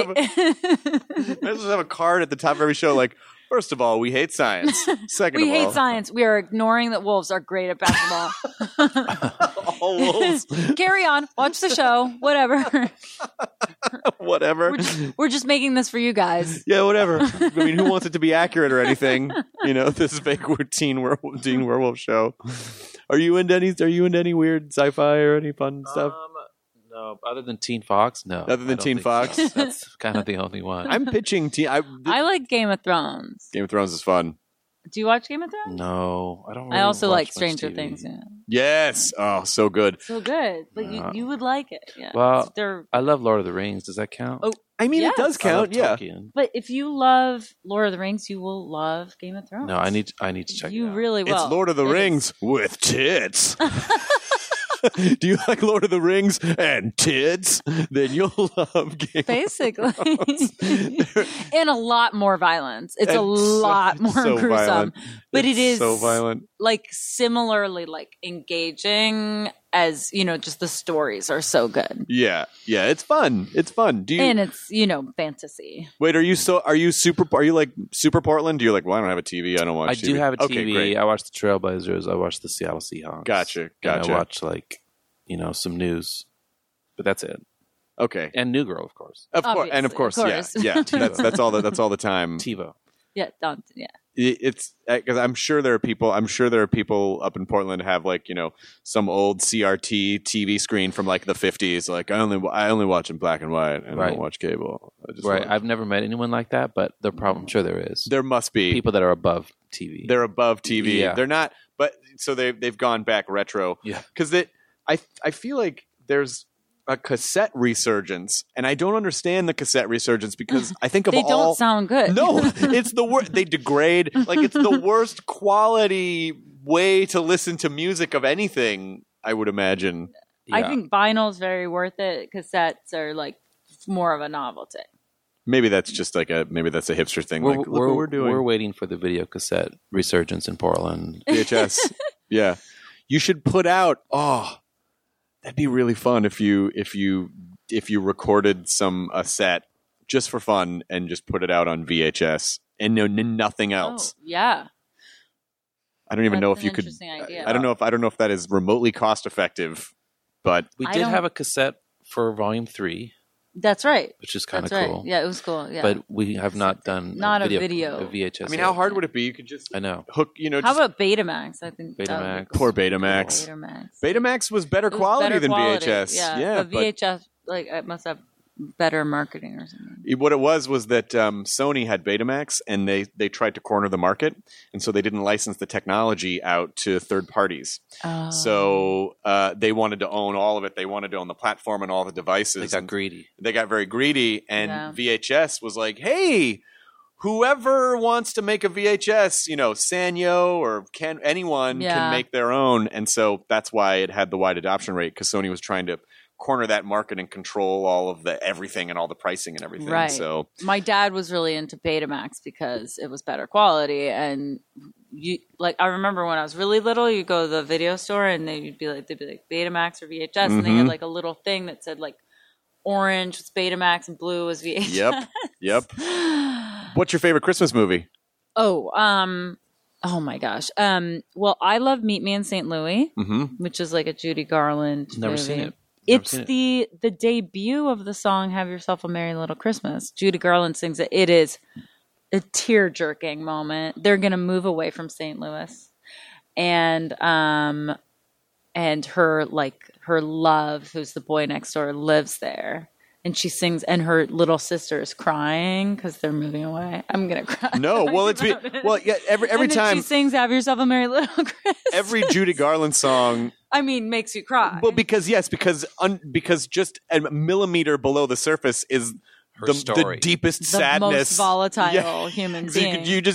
have a card at the top of every show like, first of all, we hate science. Second we of all, hate science. We are ignoring that wolves are great at basketball. all wolves. Carry on. Watch the show. Whatever. Whatever. We're just making this for you guys. Yeah, whatever. I mean, who wants it to be accurate or anything? This fake teen werewolf show. Are you into any weird sci-fi or any fun stuff? No, other than Teen Fox, no. Other than I don't Teen think Fox? so. That's kind of the only one. I'm pitching I like Game of Thrones. Game of Thrones is fun. Do you watch Game of Thrones? No, I don't. Really I also watch like much Stranger TV. Things. Yeah. Yes. Oh, so good. So good, but you would like it. Yeah. Well, They're, I love Lord of the Rings. Does that count? Oh, I mean, Yes. it does I love count. Yeah. Tolkien. but if you love Lord of the Rings, you will love Game of Thrones. No, I need to check You it out. really will. It's Lord of the It is. Rings with tits. Do you like Lord of the Rings and tits? Then you'll love Game Basically, and a lot more violence. It's a And lot more so gruesome, violent. but It's it is so violent. like similarly like engaging as just the stories are so good, Yeah, it's fun. It's fun. Do you and it's fantasy. wait? Are you like super Portland? Do you like? Well, I don't have a TV. I don't watch. I TV. do have a TV. Okay, great. I watch the Trailblazers. I watch the Seattle Seahawks. Gotcha. And I watch some news, but that's it. Okay, And New Girl, of course. of course, and of course, Obviously, yeah. That's all. That's all the time. TiVo. Yeah, don't, yeah. It's because I'm sure there are people up in Portland who have some old CRT TV screen from like the 50s. Like I only watch in black and white and I Right. don't watch cable. I just Right. watch- I've never met anyone like that, but I'm sure there is. there must be People that are above TV. they're above TV. Yeah. They're not, but so they've gone back retro. Yeah. Because I feel like there's a cassette resurgence, and I don't understand the cassette resurgence because I think of They all. don't sound good. No, it's the worst. They degrade. Like it's the worst quality way to listen to music of anything. I would imagine. I Yeah. think vinyl's very worth it. Cassettes are like more of a novelty. Maybe that's just like a hipster thing. Like look what we're doing. We're waiting for the video cassette resurgence in Portland. VHS. Yeah, you should put out. Oh, that'd be really fun if you recorded a set just for fun and just put it out on VHS and nothing else. Oh, yeah. I don't even know That's if you an could. interesting idea. I don't know if that is remotely cost effective, but We I did don't- have a cassette for Volume 3, That's right. which is kind That's of right. cool. Yeah, it was cool. Yeah. But we have not done Not a a video. VHS. I mean, how hard would it be? You could just I know. hook. how Just, about Betamax? I think that would be Betamax. cool. poor Betamax. Betamax. Betamax was better It was quality better than quality, VHS. Yeah, but VHS like it must have better marketing or something. What it was that Sony had Betamax, and they tried to corner the market, and so they didn't license the technology out to third parties. Oh. So they wanted to own all of it. They wanted to own the platform and all the devices. They got greedy. They got very greedy, and Yeah. VHS was like, hey, whoever wants to make a VHS, Sanyo or anyone Yeah. can make their own. And so that's why it had the wide adoption rate, because Sony was trying to corner that market and control all of the everything and all the pricing and everything. Right. So My dad was really into Betamax because it was better quality, and I remember when I was really little, you go to the video store and they'd be like Betamax or VHS, and they had like a little thing that said like orange was Betamax and blue was VHS. Yep. What's your favorite Christmas movie? Oh my gosh. Well, I love Meet Me in St. Louis, which is like a Judy Garland Never movie. seen it. It's the debut of the song "Have Yourself a Merry Little Christmas." Judy Garland sings it. It is a tear-jerking moment. They're gonna move away from St. Louis, and her love, who's the boy next door, lives there. And she sings, and her little sister is crying because they're moving away. I'm gonna cry. No, well, every And then time she sings "Have Yourself a Merry Little Christmas." every Judy Garland song. I mean, makes you cry. Well, because just a millimeter below the surface is the story. deepest the sadness, most volatile Yeah. human So being. you just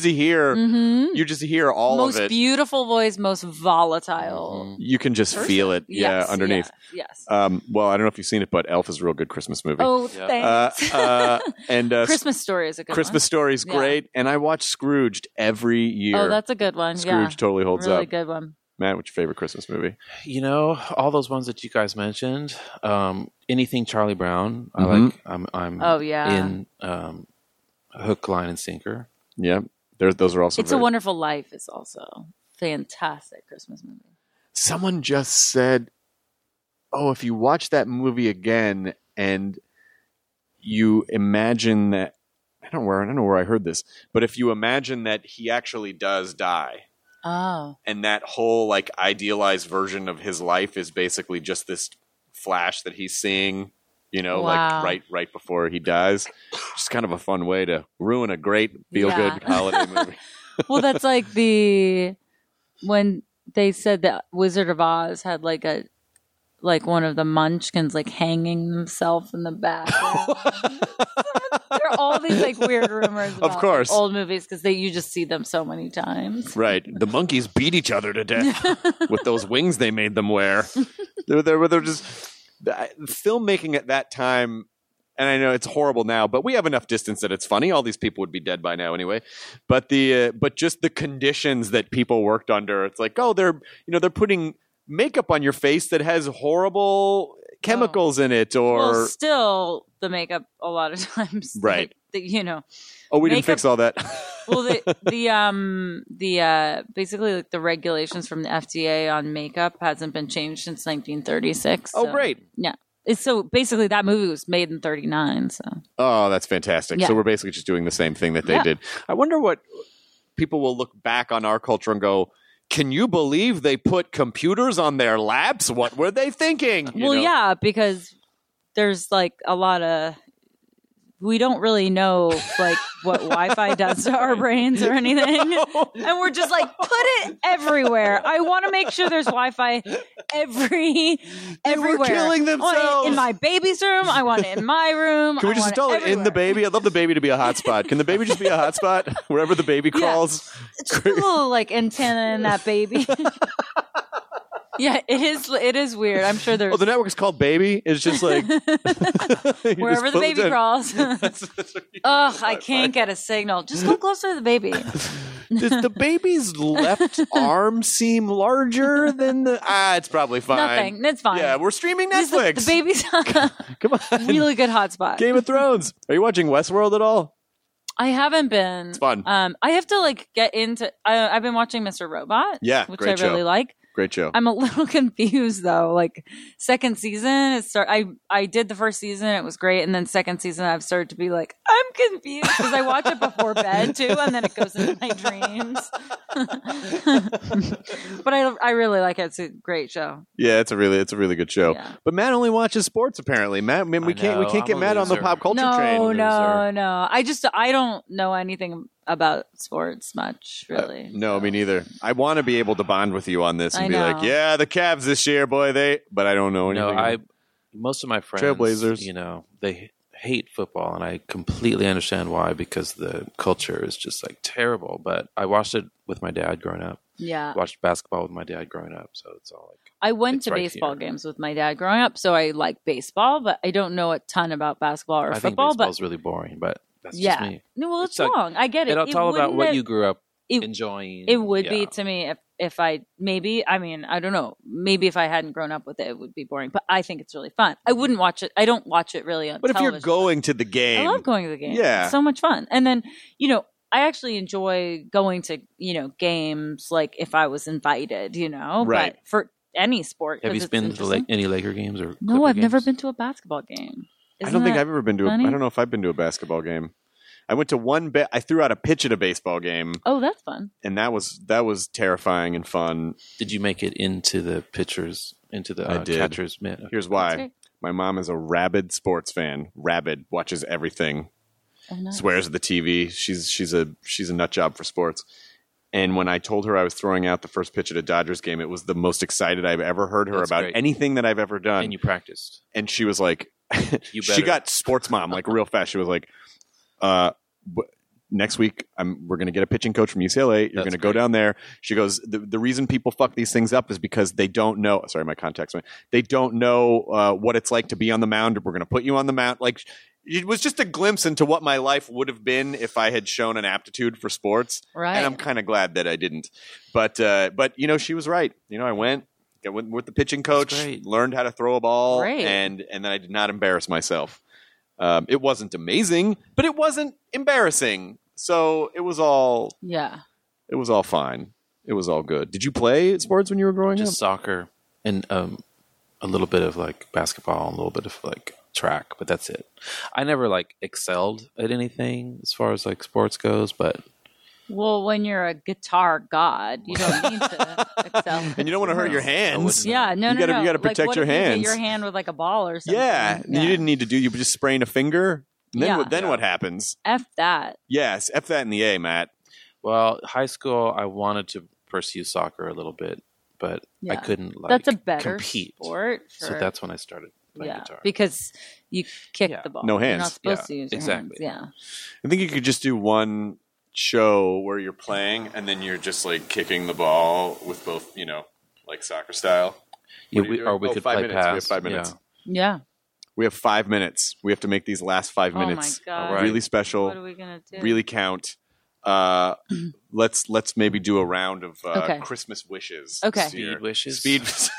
hear all Most of it. beautiful voice, most volatile. You can just feel it, Yes, underneath. Yes. Well, I don't know if you've seen it, but Elf is a real good Christmas movie. Oh, thanks. And Christmas Story is a good Christmas one. Story is Yeah. great, and I watch Scrooged every year. Oh, that's a good one. Scrooge totally holds really up. good one. Matt, what's your favorite Christmas movie? All those ones that you guys mentioned, anything Charlie Brown, I Mhm. like. I'm Oh, yeah. in hook, line, and sinker. Yeah, those are also. It's a Wonderful Life is also fantastic Christmas movie. Someone just said, "Oh, if you watch that movie again and you imagine that I don't know where I heard this, but if you imagine that he actually does die." Oh. And that whole idealized version of his life is basically just this flash that he's seeing, Wow. right before he dies. Just kind of a fun way to ruin a great feel-good Yeah. holiday movie. Well, that's like when they said that Wizard of Oz had one of the Munchkins hanging themselves in the bathroom. There are all these weird rumors about course. old movies because you just see them so many times. Right. The monkeys beat each other to death with those wings they made them wear. They're just filmmaking at that time. And I know it's horrible now, but we have enough distance that it's funny. All these people would be dead by now anyway. But but just the conditions that people worked under, it's like, oh, they're putting makeup on your face that has horrible chemicals in it, or Well, still the makeup a lot of times, Right. Oh, we didn't makeup- fix all that. Well, basically the regulations from the FDA on makeup hasn't been changed since 1936. Oh, so- great. Yeah. So basically that movie was made in 1939. So Oh, that's fantastic. Yeah. So we're basically just doing the same thing that they Yeah. did. I wonder what people will look back on our culture and go, can you believe they put computers on their laps? What were they thinking? yeah, because there's a lot of we don't really know what Wi-Fi does to our brains or anything, and we're just put it everywhere. I want to make sure there's Wi-Fi everywhere. killing I want it themselves. in my baby's room. I want it in my room. Can we just install it in the baby? I'd love the baby to be a hotspot. Can the baby just be a hotspot wherever the baby crawls? It's just a little antenna in that baby. Yeah, it is weird. I'm sure there's Oh, the network is called Baby. It's just wherever the baby crawls. Ugh, I can't get a signal. Just go closer to the baby. Does the baby's left arm seem larger than the? It's probably fine. Nothing. It's fine. Yeah, we're streaming Just Netflix. The baby's Come on. really good hotspot. Game of Thrones. Are you watching Westworld at all? I haven't been. It's fun. I have to get into. I've been watching Mr. Robot. Yeah, which great I really show. like. Great show. I'm a little confused though. Like second season, I did the first season, it was great, and then second season, I've started to be like, I'm confused because I watch it before bed too, and then it goes into my dreams. But I really like it. It's a great show. Yeah, it's a really good show. Yeah. But Matt only watches sports apparently. Matt, I mean, we can't get Matt on the pop culture train. No. I don't know anything about sports much, really. No, me neither. I want to be able to bond with you on this and I be know. like, yeah, the Cavs this year, boy, but I don't know anything. Most of my friends, Trailblazers. They hate football, and I completely understand why, because the culture is just like terrible. But I watched it with my dad growing up. Yeah. Watched basketball with my dad growing up, so it's all like. I went It's to right baseball here. games with my dad growing up, so I like baseball, but I don't know a ton about basketball or I think football. baseball's But really boring, but that's yeah, just me. no, well, it's It's like- long. I get it. It's all about wouldn't what have- you grew up it- enjoying. It would be Yeah. to me if I maybe. I mean, I don't know. Maybe if I hadn't grown up with it, it would be boring. But I think it's really fun. I wouldn't watch it. I don't watch it really on. But if you're television. going to the game, I love going to the game. Yeah. It's so much fun. And then, I actually enjoy going to, games like if I was invited, Right. But for any sport. Have 'cause you it's been to interesting. any Laker games or? No, Clipper I've never games? been to a basketball game. I don't think Isn't I've ever been to. I funny? don't know if I've been to a basketball game. I went to one. I threw out a pitch at a baseball game, Oh, that's fun. and that was terrifying and fun. Did you make it into the pitchers, into the I did. catchers? Man, Here's That's why: great. my mom is a rabid sports fan. Rabid, watches everything. Oh, nice. Swears at the TV. She's a nut job for sports. And when I told her I was throwing out the first pitch at a Dodgers game, it was the most excited I've ever heard her That's about great. anything that I've ever done. and you practiced. And she was like, You she better. got sports mom like real fast. She was like, next week we're going to get a pitching coach from UCLA. You're going to go great. down there. She goes, the reason people fuck these things up is because they don't know. Sorry, my contacts went. They don't know what it's like to be on the mound. We're going to put you on the mound. Like, it was just a glimpse into what my life would have been if I had shown an aptitude for sports. Right. And I'm kind of glad that I didn't. But she was right. I went with the pitching coach, great. learned how to throw a ball, Great. and then I did not embarrass myself. It wasn't amazing, but it wasn't embarrassing. So it was all Yeah. fine. It was all good. Did you play sports when you were growing Just up? soccer and a little bit of like basketball, and a little bit of like track, but that's it. I never like excelled at anything as far as like sports goes, but Well, when you're a guitar god, you don't need to excel. And you don't want to hurt your hands. Yeah, no. You gotta Like, protect what your if you hit hands. your hand with like a ball or something. Yeah, you didn't need to do. You just sprain a finger. And then Yeah. what happens? F that. Yes, F that in the A, Matt. well, high school I wanted to pursue soccer a little bit, but I Yeah. couldn't like That's a better compete. sport. So for- that's when I started playing guitar. because you kick Yeah. the ball. No You're hands. not supposed Yeah, to use your exactly. hands. I think you could just do one show where you're playing and then you're just like kicking the ball with both, like soccer style. Yeah, What are you doing? or we could 5 play minutes. We have past. 5 minutes. Yeah. Yeah. We have 5 minutes. We have to make these last 5 Oh my minutes God. All right. really special. What are we gonna do? Really count. Let's maybe do a round of Okay. Christmas wishes. Okay. this year. Speed wishes. Speed.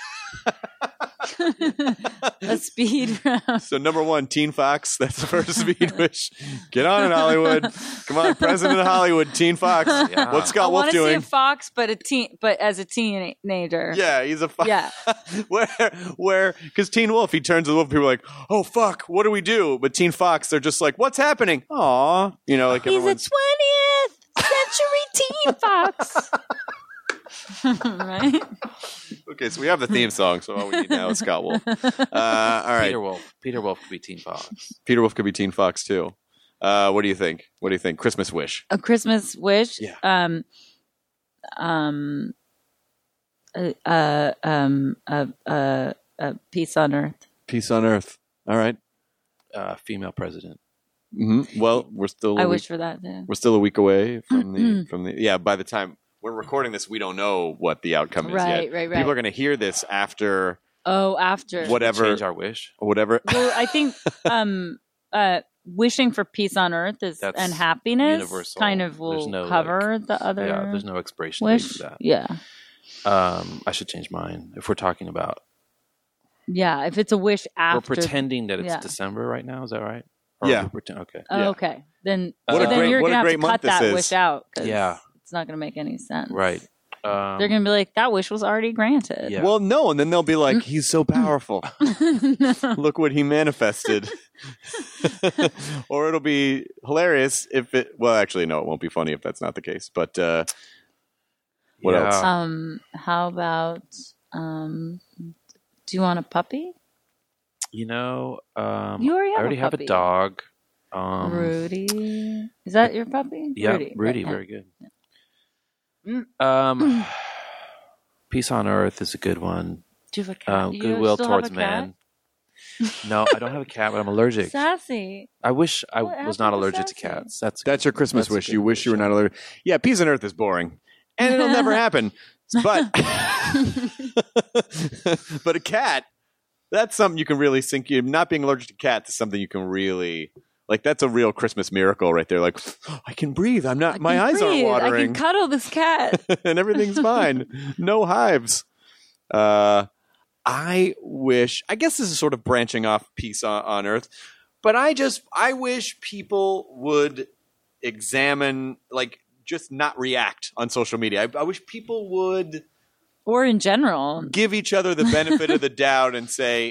a speed round. So number 1, Teen Fox. That's the first speed wish. Get on it, Hollywood. Come on, President of Hollywood, Teen Fox. Yeah. What's I Scott Wolf want to see doing? a fox, but as a teenager. Yeah, he's a fox. Yeah. where because Teen Wolf, he turns to the wolf. People are like, oh fuck, what do we do? But Teen Fox, they're just like, what's happening? Aw, like He's a everyone's. 20th century teen fox. Right? Okay, so we have the theme song. So all we need now is Scott Wolf. All right, Peter Wolf. Peter Wolf could be Teen Fox. Peter Wolf could be Teen Fox too. What do you think? Christmas wish. A Christmas wish. Yeah. Peace on earth. Peace on earth. All right. Female president. Well, we're still. I wish for that too. We're still a week away from the. Yeah, by the time we're recording this, we don't know what the outcome is yet. Right. People are going to hear this after Oh, after whatever. Change our wish. Whatever. Well, I think wishing for peace on earth That's and happiness universal. kind of There's will no, cover the other Yeah, there's no expiration date wish. for that. Yeah. I should change mine. If we're talking about, Yeah. If it's a wish after. we're pretending that it's yeah. December right now. Is that right? Or Yeah. we pretend, okay. Oh, Yeah. okay. Then, What a then great- you're what a going to great have to month cut this that is. wish out because Yeah. it's not going to make any sense. Right. They're going to be like, that wish was already granted. Yeah. Well, no, and then they'll be like, he's so powerful. Look what he manifested. Or it'll be hilarious if it. Well, actually, no, it won't be funny if that's not the case. But what Yeah. else? How about, do you want a puppy? You know, You already I have already a have a puppy. dog. Rudy. Is that your puppy? Yeah, Rudy, Yeah. very good. Peace on Earth is a good one. Do you have a cat? You Goodwill still have Towards a cat? Man. No, I don't have a cat, but I'm allergic. Sassy. I wish I What was not happened to allergic to Sassy? cats. That's That's your Christmas that's a wish. good You wish you were wish. not allergic. Yeah, Peace on Earth is boring, and it'll never happen. But but a cat, that's something you can really sink. You not being allergic to cats is something you can really like. That's a real Christmas miracle right there. Like I can breathe. I'm not. My eyes aren't I can watering, cuddle this cat. and everything's fine. No hives. I wish. I guess this is sort of branching off Peace on Earth, but I wish people would examine, like, just not react on social media. I wish people would Or in general. give each other the benefit of the doubt and say,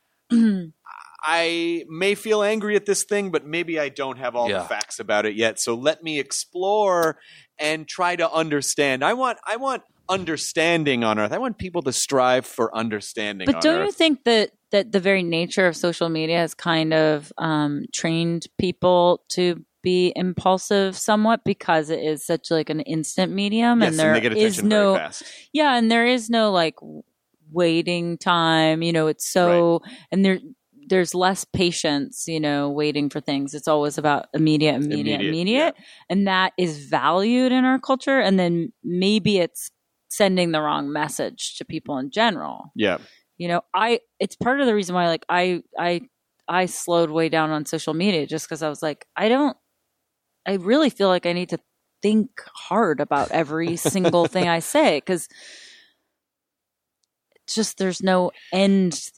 I may feel angry at this thing, but maybe I don't have all the Yeah. facts about it yet. So let me explore and try to understand. I want understanding on Earth. I want people to strive for understanding But on don't Earth. you think that the very nature of social media has kind of trained people to be impulsive somewhat because it is such like an instant medium, Yes, and there they get is attention no very fast. yeah, and there is no like waiting time. You know, it's so and there's less patience. You know, waiting for things. It's always about immediate, Immediate, and that is valued in our culture. And then maybe it's sending the wrong message to people in general. Yeah. You know, it's part of the reason why like I slowed way down on social media just because I was like, I really feel like I need to think hard about every single thing I say because it's just there's no end to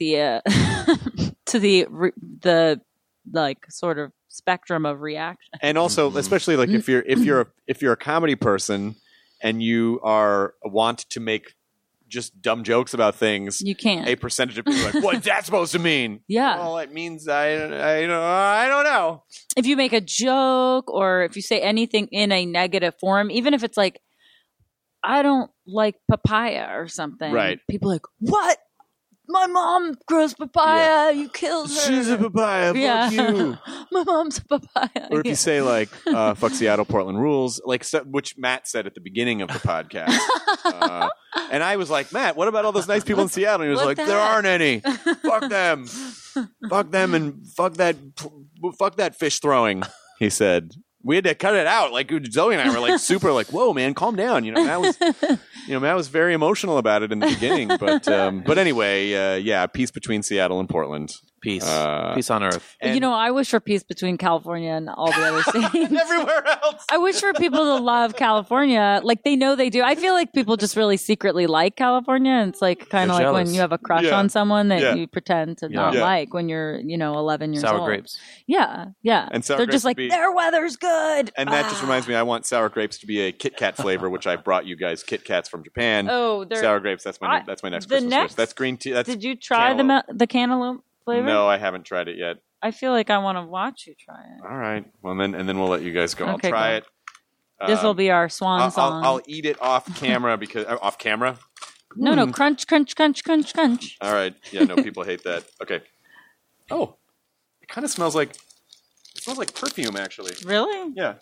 the like sort of spectrum of reaction. And also, especially like if you're a comedy person and you want to make just dumb jokes about things, You can't. a percentage of people are like, what's that supposed to mean? Yeah. Well, it means I don't know. If you make a joke or if you say anything in a negative form, even if it's like, I don't like papaya or something. Right. People are like, what? My mom grows papaya. You killed her. She's a papaya. Yeah. Fuck you. My mom's a papaya. Or if you say like, fuck Seattle, Portland rules, like which Matt said at the beginning of the podcast. And I was like, Matt, what about all those nice people in Seattle? And he was What like, the there heck? aren't any. Fuck them. Fuck them and fuck that fish throwing, he said. We had to cut it out. Like Zoe and I were like super like, whoa, man, calm down. Matt was very emotional about it in the beginning. But anyway, yeah, peace between Seattle and Portland. Peace. Peace on Earth. And I wish for peace between California and all the other states. everywhere else. I wish for people to love California. Like they know they do. I feel like people just really secretly like California. And it's like kind of They're like when jealous. you have a crush Yeah. on someone that Yeah. you pretend to not Yeah. like when you're, 11 years Sour old. grapes. Yeah. Yeah. And sour they're grapes just like, would be- their weather's good. And that just reminds me, I want sour grapes to be a Kit Kat flavor, which I brought you guys Kit Kats from Japan. Oh, they're, sour grapes. That's my I- next the Christmas wish. next- That's green tea. That's Did you try the cantaloupe flavor? No, I haven't tried it yet. I feel like I want to watch you try it. All right. Well, then we'll let you guys go. Okay, I'll try go. it. This will be our swan song. I'll eat it off camera because off camera. No, crunch, crunch, crunch, crunch, crunch. All right. Yeah. No, people hate that. Okay. Oh, it kind of smells like perfume, actually. Really? Yeah.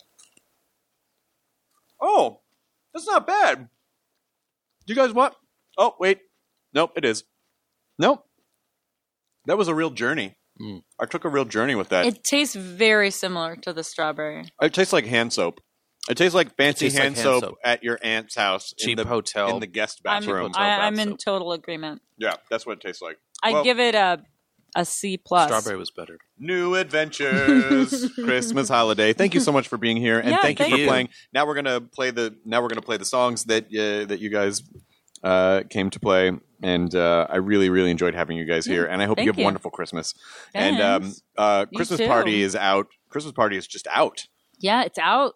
Oh, that's not bad. Do you guys want? Oh, wait. Nope, it is. Nope. That was a real journey. I took a real journey with that. It tastes very similar to the strawberry. It tastes like hand soap. It tastes like fancy tastes like hand hand soap soap. at your aunt's house. Cheap in the hotel. In the guest I'm bathroom. I'm in total agreement. Yeah, that's what it tastes like. I Well, give it a C plus. Strawberry was better. New adventures, Christmas holiday. Thank you so much for being here, and Yeah, thank you thank for you. playing. Now we're gonna play the songs that you guys came to play, and I really really enjoyed having you guys here, and I hope you thank have a you. wonderful Christmas. And Thanks. You Christmas too. party is out. Christmas party is just out. Yeah, it's out.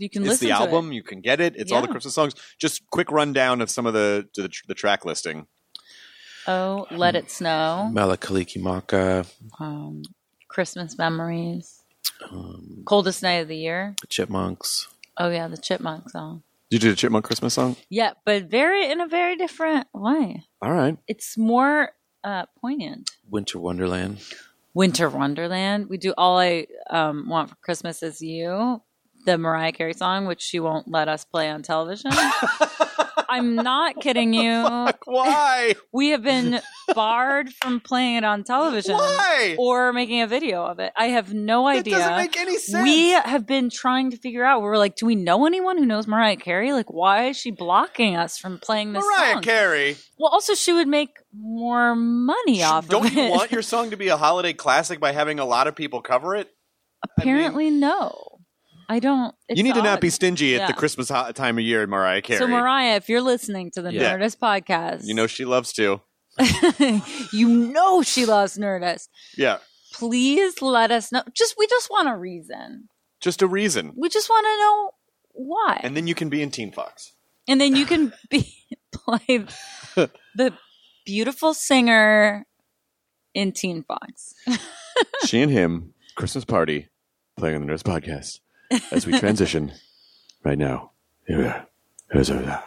You can It's listen the to album. it. You can get it. It's all the Yeah. Christmas songs. Just quick rundown of some of the track listing. Oh, Let It Snow. Mele Kalikimaka, Christmas Memories. Coldest Night of the Year. Chipmunks. Oh, yeah, the Chipmunk song. Did you do the Chipmunk Christmas song? Yeah, but in a very different way. All right. It's more poignant. Winter Wonderland. Winter Wonderland. We do All I Want for Christmas Is You, the Mariah Carey song, which she won't let us play on television. I'm not kidding you. Why? We have been barred from playing it on television. Why? Or making a video of it. I have no That idea. doesn't make any sense. We have been trying to figure out. We're like, do we know anyone who knows Mariah Carey? Like, why is she blocking us from playing this Mariah song? Carey. Well, also, she would make more money off Don't of it. you want your song to be a holiday classic by having a lot of people cover it? Apparently, no. I don't. It's You need to not odd. be stingy at Yeah. the Christmas time of year, Mariah Carey. So, Mariah, if you're listening to the Yeah. Nerdist podcast, You know she loves to. you know she loves Nerdist. Yeah. Please let us know. We just want a reason. Just a reason. We just want to know why. And then you can be in Teen Fox. And then you can play the beautiful singer in Teen Fox. She and him, Christmas party, playing on the Nerdist podcast. As we transition right now. Here's our.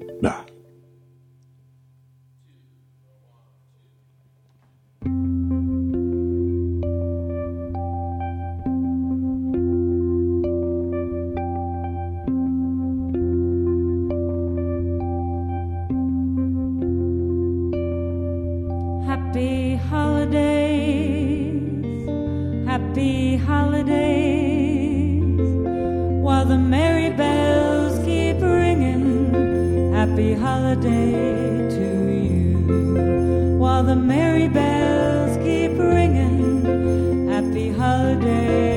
Happy holidays, happy holidays, while the merry bells keep ringing. Happy holiday to you, while the merry bells keep ringing. Happy holiday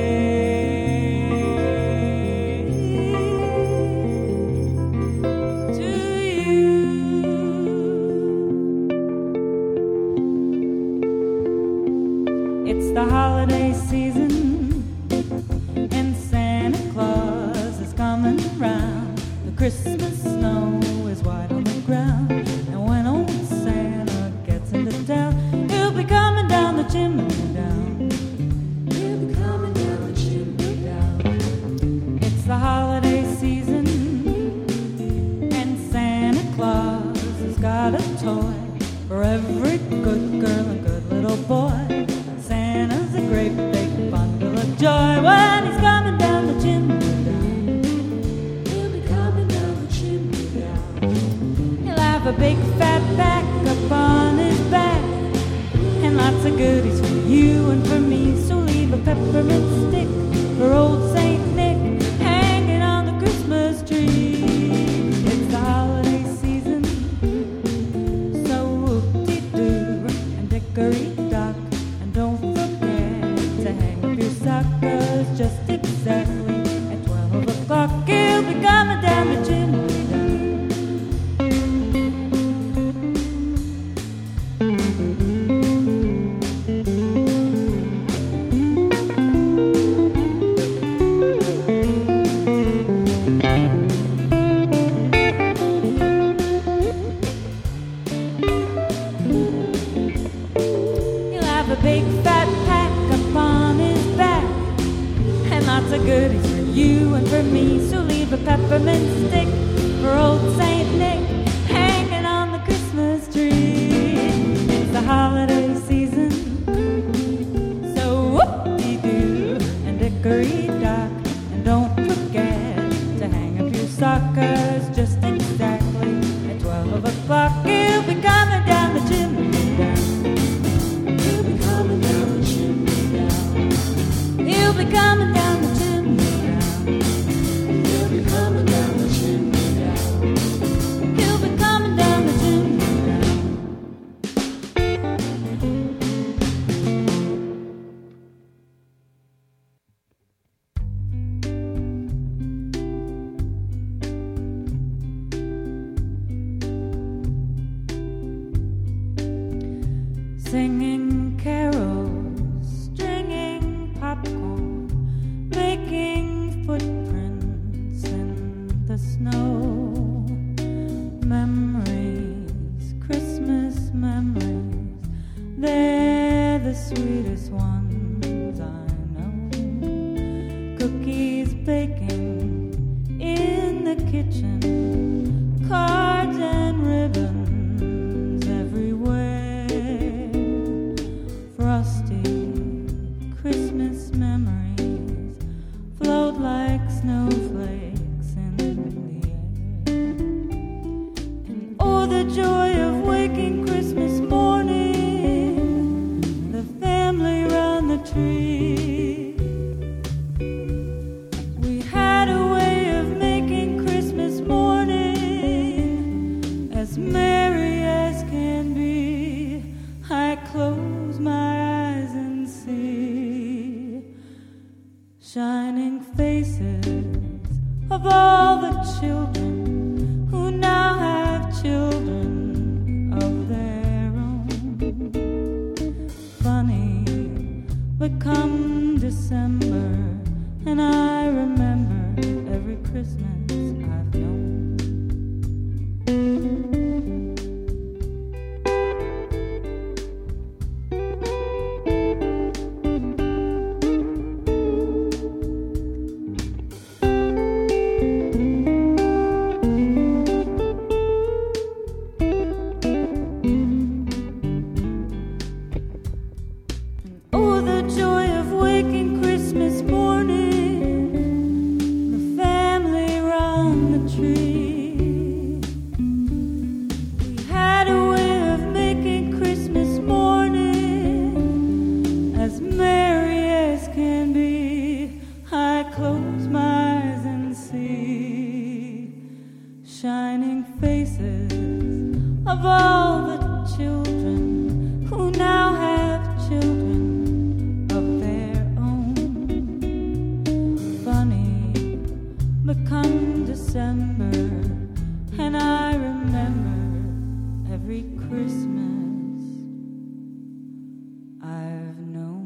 to you. It's the holiday season, and Santa Claus is coming round. The Christmas snow is white on the ground, and when old Santa gets into town, he'll be coming down the chimney down. He'll be coming down the chimney down. It's the holiday season, and Santa Claus has got a toy for every good girl and good little boy. Santa's a great big bundle of joy when he's coming down the chimney down. He'll be coming down the chimney down. He'll have a big fat pack upon his back, and lots of goodies for you and for me. So leave a peppermint stick for old Saint Nick hanging on the Christmas tree. It's the holiday season, so whoop-de-doo and dickory-dock. Don't forget to hang up your suckers just exactly at 12 o'clock. He'll be coming down the chimney He'll have a big fat pack upon his back, and lots of goodies for you and for me. So leave a peppermint stick for old Saint Nick hanging on the Christmas tree. It's the holiday season, so whoop-de-doo and dickory-dock. And don't forget to hang up your suckers just exactly at 12 o'clock. He'll be coming down the chimney down. He'll be coming down the chimney down. He'll be coming down the chimney down. He'll be coming down the chimney down. He'll be coming down the chimney down. Singing carols, stringing popcorn, making footprints the sweetest ones I know. Cookies baking in the kitchen, cards and ribbons everywhere. Frosty Christmas memories float like snowflakes in the air. And oh, the joy of waking Christmas morning, the family round the tree. We had a way of making Christmas morning as merry as can be. I close my eyes and see shining faces of all the children who now have children of their own. Funny, but come December, and I remember every Christmas I've known. Oh, the joy of waking Christmas morning, the family round the tree. We had a way of making Christmas morning as merry as can be. I close my eyes and see shining faces of all the children who now have children of their own. Funny, but come December, and I remember every Christmas I've known.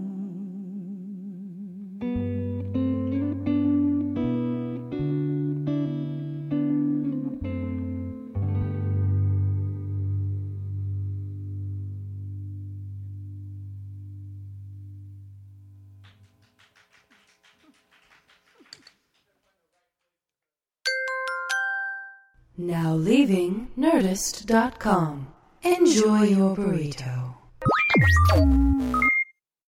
Now leaving Nerdist.com. Enjoy your burrito.